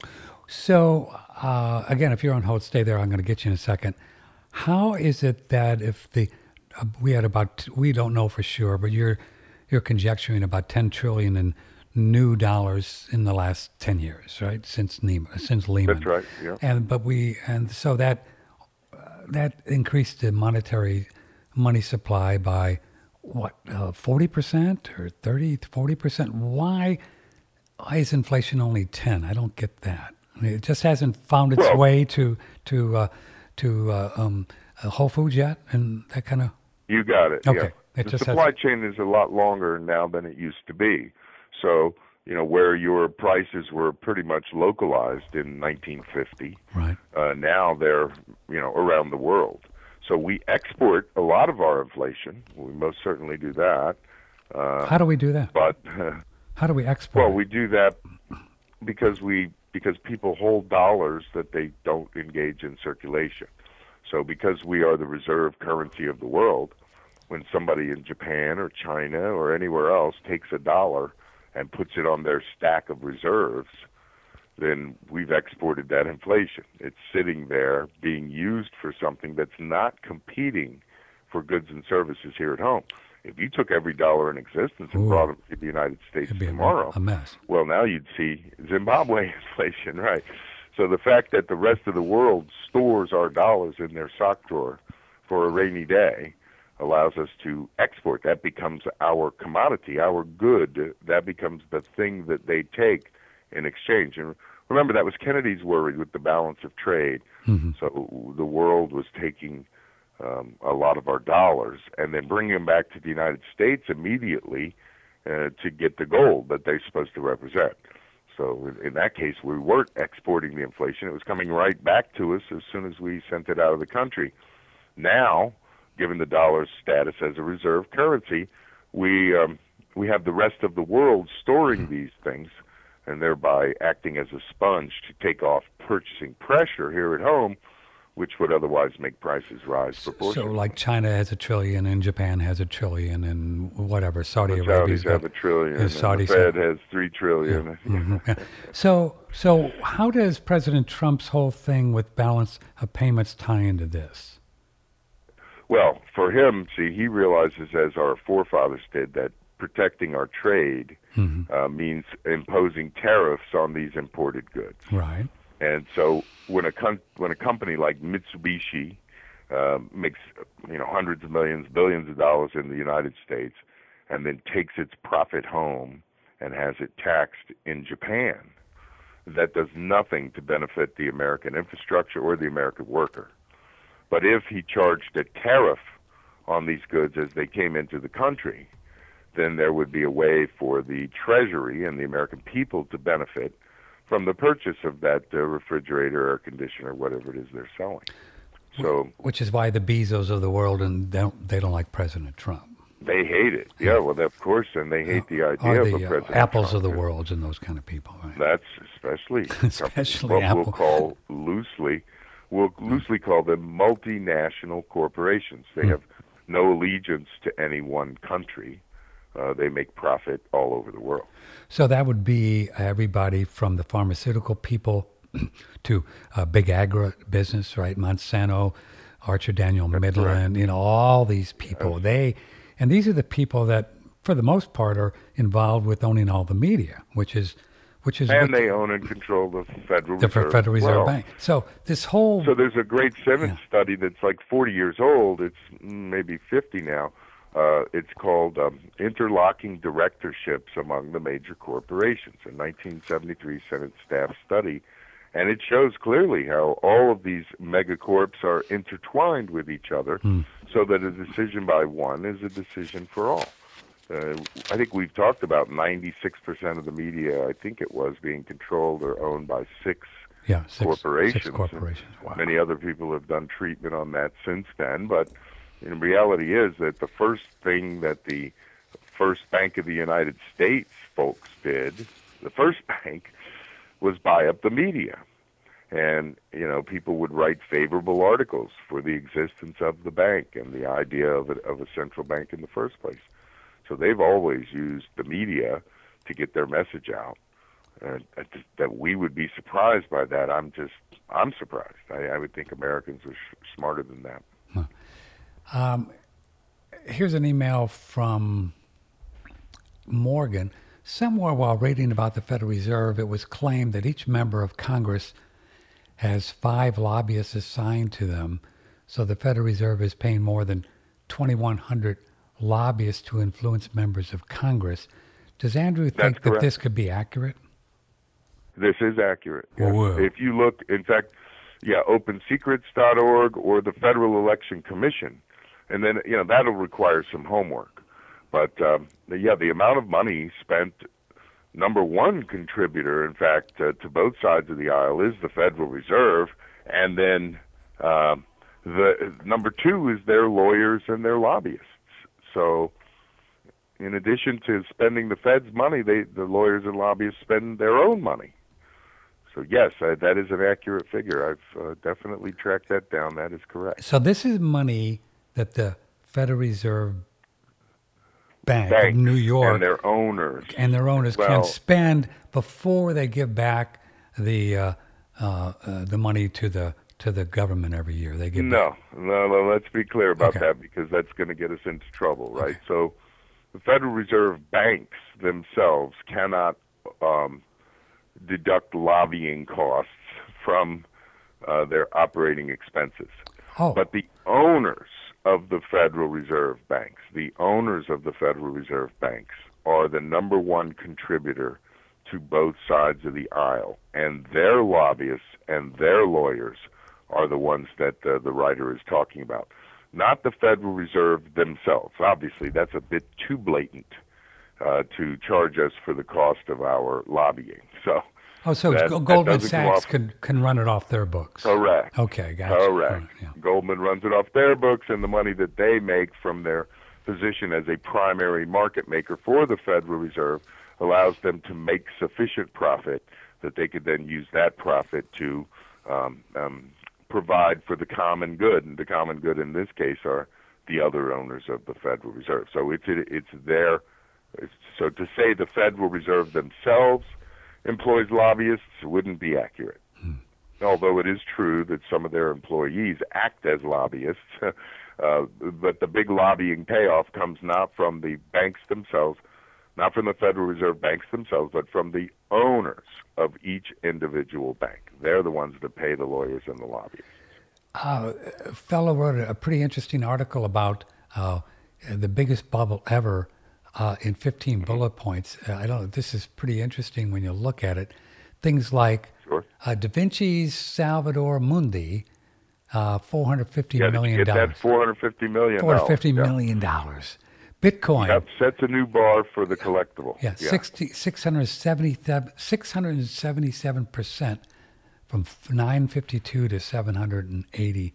So, uh, again, if you're on hold, stay there. I'm going to get you in a second. How is it that if the uh, we had about we don't know for sure, but you're you're conjecturing about ten trillion in new dollars in the last ten years, right? Since Lehman, since Lehman.
That's right. Yeah.
And but we and so that uh, that increased the monetary money supply by what uh, forty percent or thirty, forty percent. Why? Why is inflation only ten? I don't get that. I mean, it just hasn't found its
Well-
way to to uh, to uh, um, uh, Whole Foods yet, and that kind of.
You got it.
Okay.
Yeah.
It
The
just
supply
has-
chain is a lot longer now than it used to be. So you know, where your prices were pretty much localized in nineteen fifty.
Right.
Uh, now they're, you know, around the world. So we export a lot of our inflation. We most certainly do that. Uh,
How do we do that?
But uh,
how do we export?
well, we do that because we because people hold dollars that they don't engage in circulation. So because we are the reserve currency of the world, when somebody in Japan or China or anywhere else takes a dollar and puts it on their stack of reserves, then we've exported that inflation. It's sitting there being used for something that's not competing for goods and services here at home. If you took every dollar in existence and
Ooh.
brought it to the United States
It'd be
tomorrow,
a mess.
well, now you'd see Zimbabwe inflation, right? So the fact that the rest of the world stores our dollars in their sock drawer for a rainy day allows us to export. That becomes our commodity, our good. That becomes the thing that they take in exchange. And remember, that was Kennedy's worry with the balance of trade.
Mm-hmm.
So the world was taking um, a lot of our dollars and then bringing them back to the United States immediately uh, to get the gold that they're supposed to represent. So in, in that case, we weren't exporting the inflation. It was coming right back to us as soon as we sent it out of the country. Now, given the dollar's status as a reserve currency, we um, we have the rest of the world storing these things and thereby acting as a sponge to take off purchasing pressure here at home, which would otherwise make prices rise
So,
proportionally.
like China has a trillion, and Japan has a trillion, and whatever. Saudi
The
Arabia's
Saudis
got
have a trillion,
and
and
Saudis
the Fed
have-
has three trillion.
Mhm, yeah. So, so how does President Trump's whole thing with balance of payments tie into this?
Well, for him, see, he realizes, as our forefathers did, that protecting our trade
Mm-hmm.
uh, means imposing tariffs on these imported goods.
Right.
And so when a com- when a company like Mitsubishi uh, makes you know hundreds of millions, billions of dollars in the United States, and then takes its profit home and has it taxed in Japan, that does nothing to benefit the American infrastructure or the American worker. But if he charged a tariff on these goods as they came into the country, then there would be a way for the Treasury and the American people to benefit from the purchase of that uh, refrigerator, air conditioner, whatever it is they're selling. So
Which is why the Bezos of the world and they don't, they don't like President Trump.
they hate it. Yeah, well, of course, and they hate the idea
Or
of a
the uh,
President
apples
Trump.
of the world and those kind of people. Right?
That's especially
Especially
what
Apple.
we'll call loosely, we'll loosely call them multinational corporations. They
Hmm.
have no allegiance to any one country. Uh, they make profit all over the world.
So that would be everybody from the pharmaceutical people to uh, big agribusiness, right? Monsanto, Archer Daniel Midland, you know, all these people. They, and these are the people that, for the most part, are involved with owning all the media, which is, which is
And
what
they own and control the Federal
the
Reserve.
Federal
as
Reserve
well.
Bank. So this whole
So there's a great Simmons
Yeah.
study that's like forty years old. It's maybe fifty now. Uh, it's called um, Interlocking Directorships Among the Major Corporations, a nineteen seventy-three Senate staff study. And it shows clearly how all of these megacorps are intertwined with each other so that a decision by one is a decision for all. Uh, I think we've talked about ninety-six percent of the media, I think it was, being controlled or owned by six
yeah, six,
corporations.
Six corporations. Wow.
Many other people have done treatment on that since then, but in reality is that the first thing that the First Bank of the United States folks did, the first bank, was buy up the media. And, you know, people would write favorable articles for the existence of the bank and the idea of a, of a central bank in the first place. So they've always used the media to get their message out. Uh, that we would be surprised by that, I'm just, I'm surprised. I, I would think Americans are sh- smarter than that.
Um, here's an email from Morgan. Somewhere while reading about the Federal Reserve, it was claimed that each member of Congress has five lobbyists assigned to them. So the Federal Reserve is paying more than twenty-one hundred lobbyists to influence members of Congress. Does Andrew think
That's
that
correct.
this could be accurate?
This is accurate.
Whoa, whoa.
If you look, in fact, yeah, open secrets dot org or the Federal Election Commission, and then, you know, that'll require some homework. But, um, yeah, the amount of money spent number one contributor, in fact, uh, to both sides of the aisle is the Federal Reserve, and then uh, the number two is their lawyers and their lobbyists. So, in addition to spending the Fed's money, they, the lawyers and lobbyists spend their own money. So yes, I, that is an accurate figure. I've uh, definitely tracked that down. That is correct.
So this is money that the Federal Reserve Bank
Banks
of New York
and their owners
and their owners
well,
can spend before they give back the uh, uh, uh, the money to the to the government every year. They give
no,
back.
no, no. Let's be clear about
Okay.
that, because that's going to get us into trouble, right?
Okay.
So, the Federal Reserve banks themselves cannot um, deduct lobbying costs from uh, their operating expenses.
Oh,
But the owners of the Federal Reserve banks, the owners of the Federal Reserve banks, are the number one contributor to both sides of the aisle, and their lobbyists and their lawyers are the ones that uh, the writer is talking about, not the Federal Reserve themselves. Obviously, that's a bit too blatant uh, to charge us for the cost of our lobbying. So,
oh, so
that-
Go-
that
Goldman
doesn't go
Sachs
off-
can can run it off their books.
correct.
Okay, gotcha.
Correct.
All right, yeah.
Goldman runs it off their books, and the money that they make from their position as a primary market maker for the Federal Reserve allows them to make sufficient profit that they could then use that profit to um, um, provide for the common good. And the common good in this case are the other owners of the Federal Reserve. So it's it, it's their it's, so to say the Federal Reserve themselves employs lobbyists wouldn't be accurate. Although it is true that some of their employees act as lobbyists, uh, but the big lobbying payoff comes not from the banks themselves, not from the Federal Reserve banks themselves, but from the owners of each individual bank. They're the ones that pay the lawyers and the lobbyists.
Uh, a fellow wrote a pretty interesting article about uh, the biggest bubble ever uh, in fifteen bullet points. Uh, I don't know. This is pretty interesting when you look at it. Things like
Sure.
uh, Da Vinci's Salvador Mundi, uh, four hundred fifty
Yeah,
million
get
dollars.
that four hundred fifty million dollars.
four hundred fifty
yeah.
million dollars. Bitcoin.
Yep, sets a new bar for the collectible.
Yeah, sixty, six hundred seventy, six hundred seventy-seven percent from nine fifty-two to seven hundred eighty,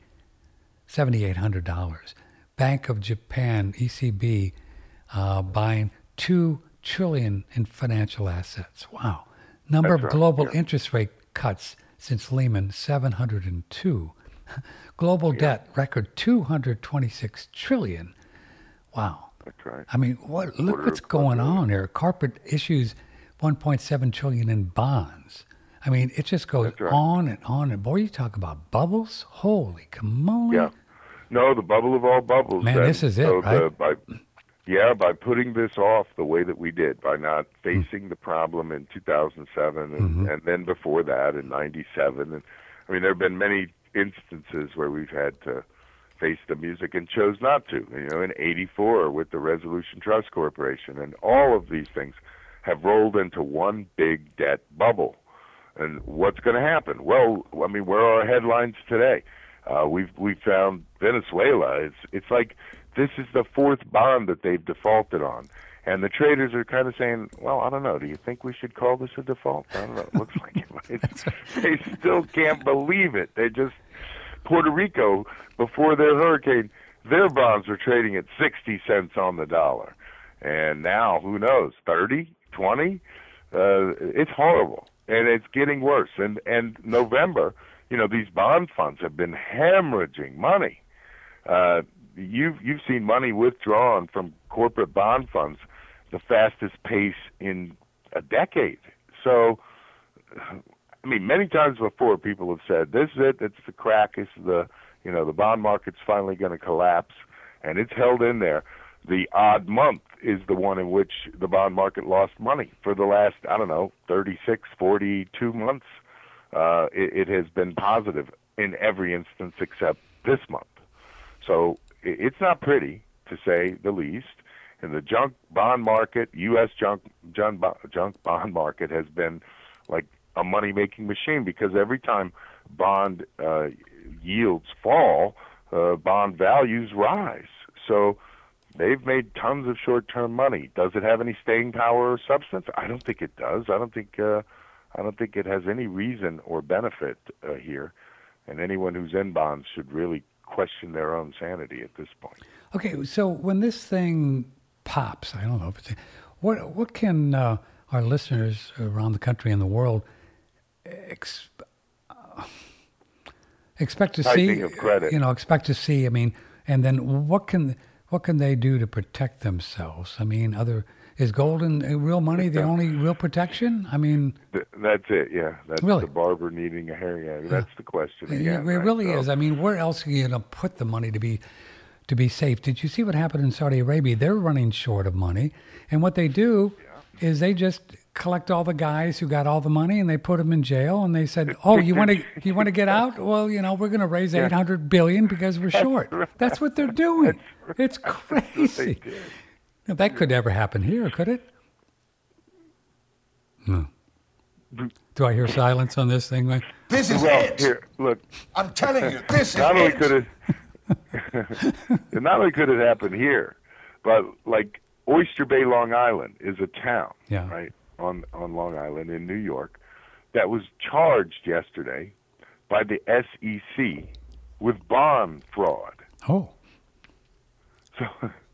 seven thousand eight hundred dollars. Bank of Japan, E C B, uh, buying two trillion dollars in financial assets. Wow. Number
That's
of
right,
global
yeah.
interest rate cuts since Lehman, seven hundred two. Global debt record two hundred twenty-six trillion dollars. Wow.
That's right.
I mean, what? Look
Quarter
what's
of
going
quadrillion.
on here. Corporate issues one point seven trillion in bonds. I mean, it just goes
That's right.
on and on. And boy, you talk about bubbles. Holy camole!
Yeah. No, the bubble of all bubbles.
Man,
and
this is it,
so
right?
The, by, yeah, by putting this off the way that we did, by not facing the problem in two thousand seven and,
Mm-hmm.
and then before that in ninety-seven. And I mean, there have been many instances where we've had to face the music and chose not to. You know, in eighty-four with the Resolution Trust Corporation, and all of these things have rolled into one big debt bubble. And what's going to happen? Well, I mean, where are our headlines today? Uh, we've we found Venezuela. It's it's like this is the fourth bond that they've defaulted on, and the traders are kind of saying, "Well, I don't know. Do you think we should call this a default? I don't know. It looks like it." It's, they still can't believe it. They just Puerto Rico before their hurricane, their bonds were trading at sixty cents on the dollar, and now who knows, thirty, twenty? Uh, it's horrible, and it's getting worse. And and November. You know, these bond funds have been hemorrhaging money. Uh, you've you've seen money withdrawn from corporate bond funds the fastest pace in a decade. So, I mean, many times before people have said, "This is it. It's the crack. It's the you know the bond market's finally going to collapse," and it's held in there. The odd month is the one in which the bond market lost money for the last I don't know thirty-six, forty-two months. Uh, it, it has been positive in every instance except this month. So it, it's not pretty, to say the least. And the junk bond market, U S junk, junk, junk bond market has been like a money-making machine, because every time bond uh, yields fall, uh, bond values rise. So they've made tons of short-term money. Does it have any staying power or substance? I don't think it does. I don't think uh, I don't think it has any reason or benefit uh, here. And anyone who's in bonds should really question their own sanity at this point.
Okay, so when this thing pops, I don't know if it's what what can uh, our listeners around the country and the world ex- uh, expect to
Tightening
see?
of credit.
You know, expect to see. I mean, and then what can what can they do to protect themselves? I mean, other is gold and uh, real money the only real protection? I mean,
Th- that's it. Yeah, that's
Really?
the barber needing a hair. Yeah, that's the question
it,
again.
it
right?
really
So-
is. I mean, where else are you going to put the money to be to be safe? Did you see what happened in Saudi Arabia? They're running short of money, and what they do is they just collect all the guys who got all the money and they put them in jail, and they said, "Oh, you want to you want to get out? Well, you know, we're going to raise eight hundred billion because we're short." That's what they're doing. It's crazy. Now, that could never happen here, could it? No. Do I hear silence on this thing? Mike?
This is
Well,
it.
here, look.
I'm telling you, this is
Not only
it.
could it, not only could it happen here, but like Oyster Bay, Long Island, is a town,
Yeah.
right on on Long Island in New York, that was charged yesterday by the S E C with bond fraud.
Oh,
So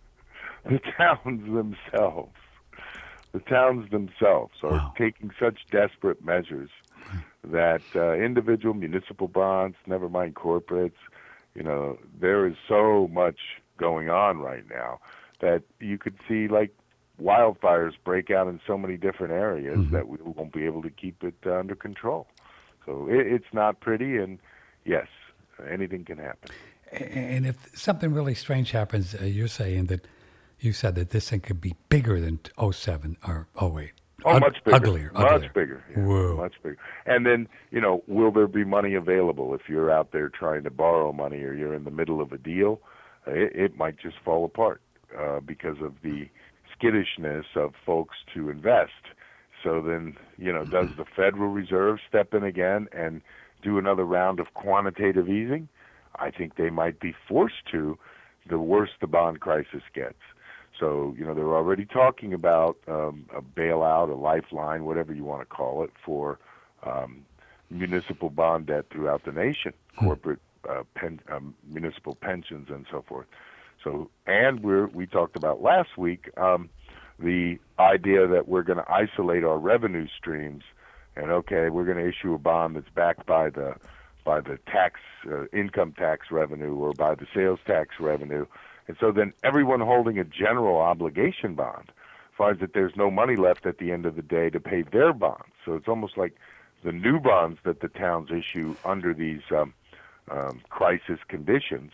the towns themselves, the towns themselves are
Wow.
taking such desperate measures that uh, individual municipal bonds, never mind corporates, you know, there is so much going on right now that you could see like wildfires break out in so many different areas
Mm-hmm.
that we won't be able to keep it uh, under control. So it, it's not pretty, and yes, anything can happen.
and if something really strange happens, uh, you're saying that you said that this thing could be bigger than oh seven or oh eight.
Oh,
Ug-
much bigger.
Uglier.
Much
uglier.
bigger. Yeah,
Whoa.
much bigger. And then, you know, will there be money available if you're out there trying to borrow money or you're in the middle of a deal? Uh, it, it might just fall apart uh, because of the skittishness of folks to invest. So then, you know, does the Federal Reserve step in again and do another round of quantitative easing? I think they might be forced to the worse the bond crisis gets. So, you know, they're already talking about um, a bailout, a lifeline, whatever you want to call it, for um, municipal bond debt throughout the nation, corporate uh, pen, um, municipal pensions and so forth. So, and we're, we talked about last week um, the idea that we're going to isolate our revenue streams and, okay, we're going to issue a bond that's backed by the by the tax, uh, income tax revenue or by the sales tax revenue. And so then everyone holding a general obligation bond finds that there's no money left at the end of the day to pay their bonds. So it's almost like the new bonds that the towns issue under these um, um, crisis conditions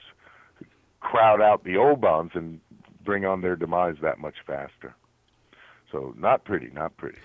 crowd out the old bonds and bring on their demise that much faster. So not pretty, not pretty.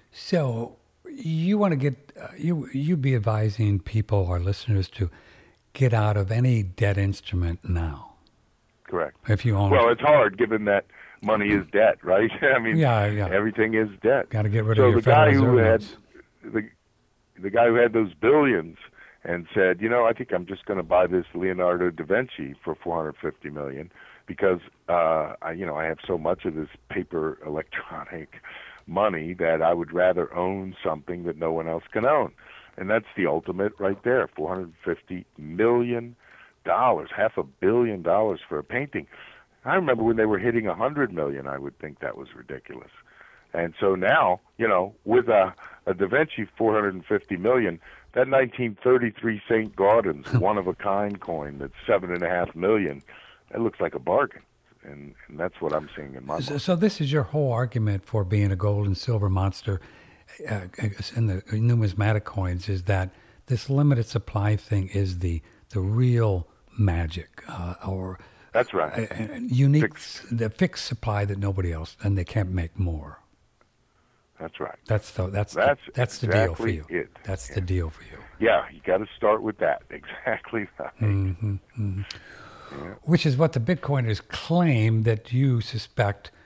So you want to get uh, you you'd be advising people, our listeners, to get out of any debt instrument now.
Correct.
If you own
Well,
it.
it's hard given that money is debt, right? I mean,
Yeah, yeah.
everything is debt.
Got to get rid
so
of your
the guy
Federal
who
Reserve
had
notes.
the the guy who had those billions and said, you know, I think I'm just going to buy this Leonardo da Vinci for four hundred fifty million because uh, I, you know, I have so much of this paper electronic money that I would rather own something that no one else can own, and that's the ultimate right there. four hundred fifty million dollars, half a billion dollars for a painting. I remember when they were hitting a hundred million, I would think that was ridiculous. And so now, you know, with a, a Da Vinci four hundred fifty million, that nineteen thirty-three Saint Gaudens one of a kind coin that's seven and a half million, that looks like a bargain. And, and that's what I'm seeing in my
So,
book.
so this is your whole argument for being a gold and silver monster uh, in the numismatic coins, is that this limited supply thing is the the real magic, uh, or
That's right.
a, a unique,
Fixed.
the fixed supply that nobody else, and they can't make more.
That's right.
That's the that's
That's
the, that's the deal for
exactly
you.
it.
That's
Yeah.
the deal for you.
Yeah, you got to start with that. Exactly right.
Mm-hmm, mm-hmm. Which is what the Bitcoiners claim, that you suspect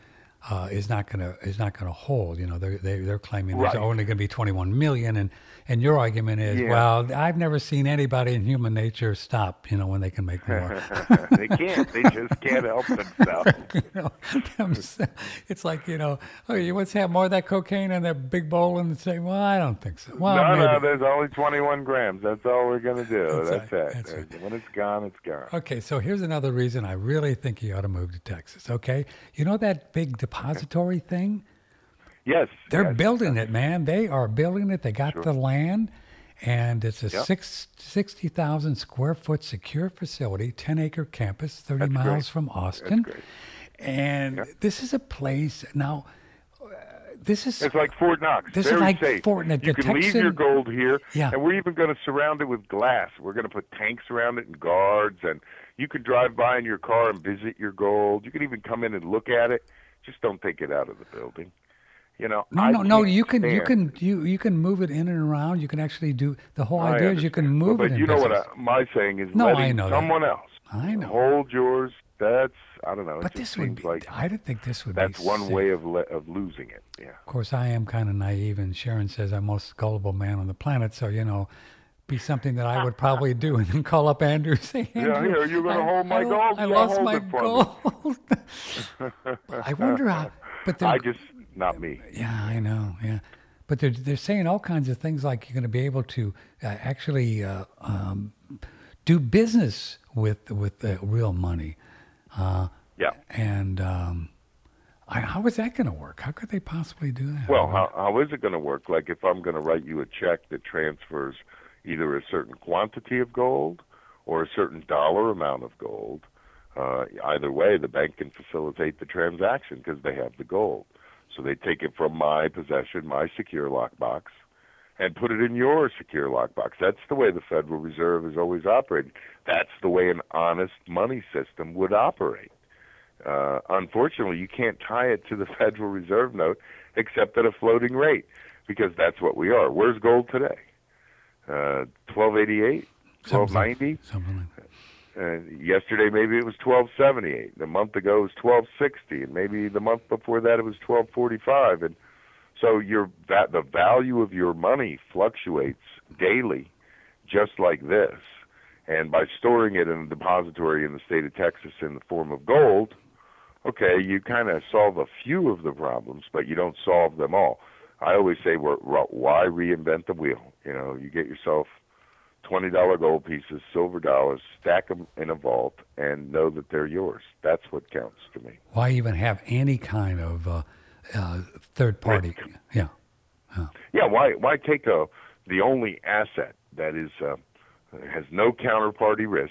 uh, is not going to is not going to hold. You know, they're they, they're claiming
Right.
there's only going to be twenty-one million, and and your argument is,
Yeah.
well, I've never seen anybody in human nature stop. You know, when they can make more.
They can't. They just can't help themselves.
You know, them- it's like, you know, oh, you want to have more of that cocaine in that big bowl, and say, well, I don't think so. Well,
no,
maybe.
no, there's only twenty-one grams. That's all we're going to do.
That's
That's,
right.
it.
That's right.
When it's gone, it's gone.
Okay, so here's another reason I really think you ought to move to Texas. Okay, you know that big depository thing?
Yes.
They're
yes.
building it, man. They are building it. They got
Sure.
the land, and it's a
Yep.
six, sixty thousand square foot secure facility, ten acre campus, thirty
That's
miles
great.
from Austin.
great.
And
Yep.
this is a place now. Uh, this is
It's like Fort Knox.
This is
Very
like
safe.
Fort Knox.
You
The
can leave
Texan-
your gold here,
Yeah.
and we're even going to surround it with glass. We're going to put tanks around it and guards, and you can drive by in your car and visit your gold. You can even come in and look at it. Just don't take it out of the building. You know,
no,
I
no, no.
can't
You can, you
stand-
can, you you can move it in and around. You can actually do the whole
I
idea is you can
understand.
move
but,
it.
But
in
you know what
business.
I, my saying is,
No,
letting
I know that.
someone else
I know.
hold yours. That's I don't know.
But
it just
this would
seems
be.
like
I didn't think this would
that's
be.
one
safe.
way of le- of losing it. Yeah.
Of course, I am kind of naive, and Sharon says I'm the most gullible man on the planet. So, you know, be something that I would probably do, and then call up Andrew and say,
Yeah,
Andrew,
here, you're gonna
I-
hold my
I,
gold?
I
Yeah,
lost
hold
my
it for me."
gold. I wonder how. But they're,
I just not me.
yeah, I know. Yeah, but they're they're saying all kinds of things like you're going to be able to uh, actually uh, um, do business with with uh, real money. Uh,
Yeah.
and um, I, how is that going to work? How could they possibly do that?
Well, how, how is it going to work? Like if I'm going to write you a check that transfers either a certain quantity of gold or a certain dollar amount of gold, uh, either way, the bank can facilitate the transaction because they have the gold. So they take it from my possession, my secure lockbox, and put it in your secure lockbox. That's the way the Federal Reserve has always operated. That's the way an honest money system would operate. Uh, unfortunately, you can't tie it to the Federal Reserve note except at a floating rate because that's what we are. Where's gold today? Uh, twelve eighty-eight, twelve ninety.
Something like that.
Uh, yesterday, maybe it was twelve seventy-eight. A month ago, it was twelve sixty, and maybe the month before that, it was twelve forty-five. And so your that the value of your money fluctuates daily, just like this. And by storing it in a depository in the state of Texas in the form of gold, okay, you kind of solve a few of the problems, but you don't solve them all. I always say, we're, why reinvent the wheel? You know, you get yourself twenty dollar gold pieces, silver dollars, stack them in a vault, and know that they're yours. That's what counts to me.
Why even have any kind of uh, uh, third party?
Risk.
Yeah.
Yeah, why why take a the only asset that is uh, has no counterparty risk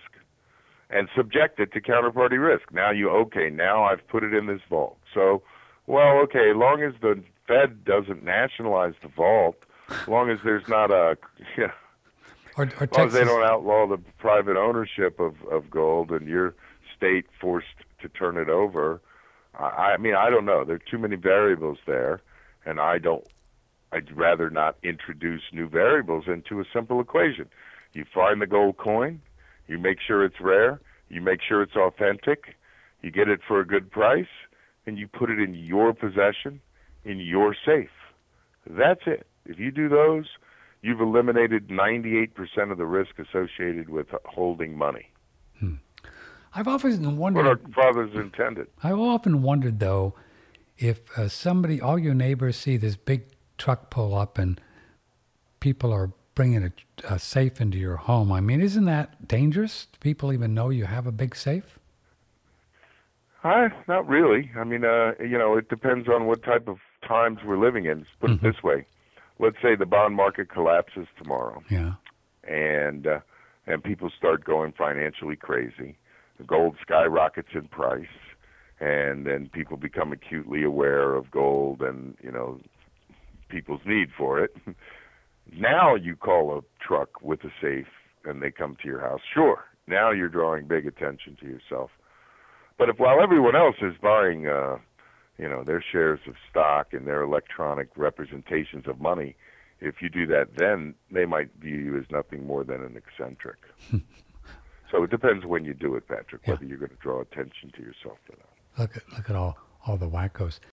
and subject it to counterparty risk? Now you okay? Now I've put it in this vault. So, well, okay, as long as the Fed doesn't nationalize the vault, as long as there's not a yeah.
Or, or
As long as
Texas.
they don't outlaw the private ownership of, of gold and your state forced to turn it over, I, I mean, I don't know. There are too many variables there, and I don't. I'd rather not introduce new variables into a simple equation. You find the gold coin, you make sure it's rare, you make sure it's authentic, you get it for a good price, and you put it in your possession, in your safe. That's it. If you do those, you've eliminated ninety-eight percent of the risk associated with holding money.
I've often
What our
wondered.
fathers intended.
I've often wondered though, if uh, somebody, all your neighbors see this big truck pull up and people are bringing a, a safe into your home. I mean, isn't that dangerous? Do people even know you have a big safe?
Uh, not really. I mean, uh, you know, it depends on what type of times we're living in. Let's put
Mm-hmm.
it this way. Let's say the bond market collapses tomorrow,
Yeah.
and uh, and people start going financially crazy. The gold skyrockets in price, and then people become acutely aware of gold and, you know, people's need for it. Now you call a truck with a safe, and they come to your house. Sure, now you're drawing big attention to yourself. But if while everyone else is buying, uh, you know, their shares of stock and their electronic representations of money, if you do that, then they might view you as nothing more than an eccentric. So it depends when you do it, Patrick,
Yeah.
whether you're going to draw attention to yourself or not.
Look at look at all all the wackos.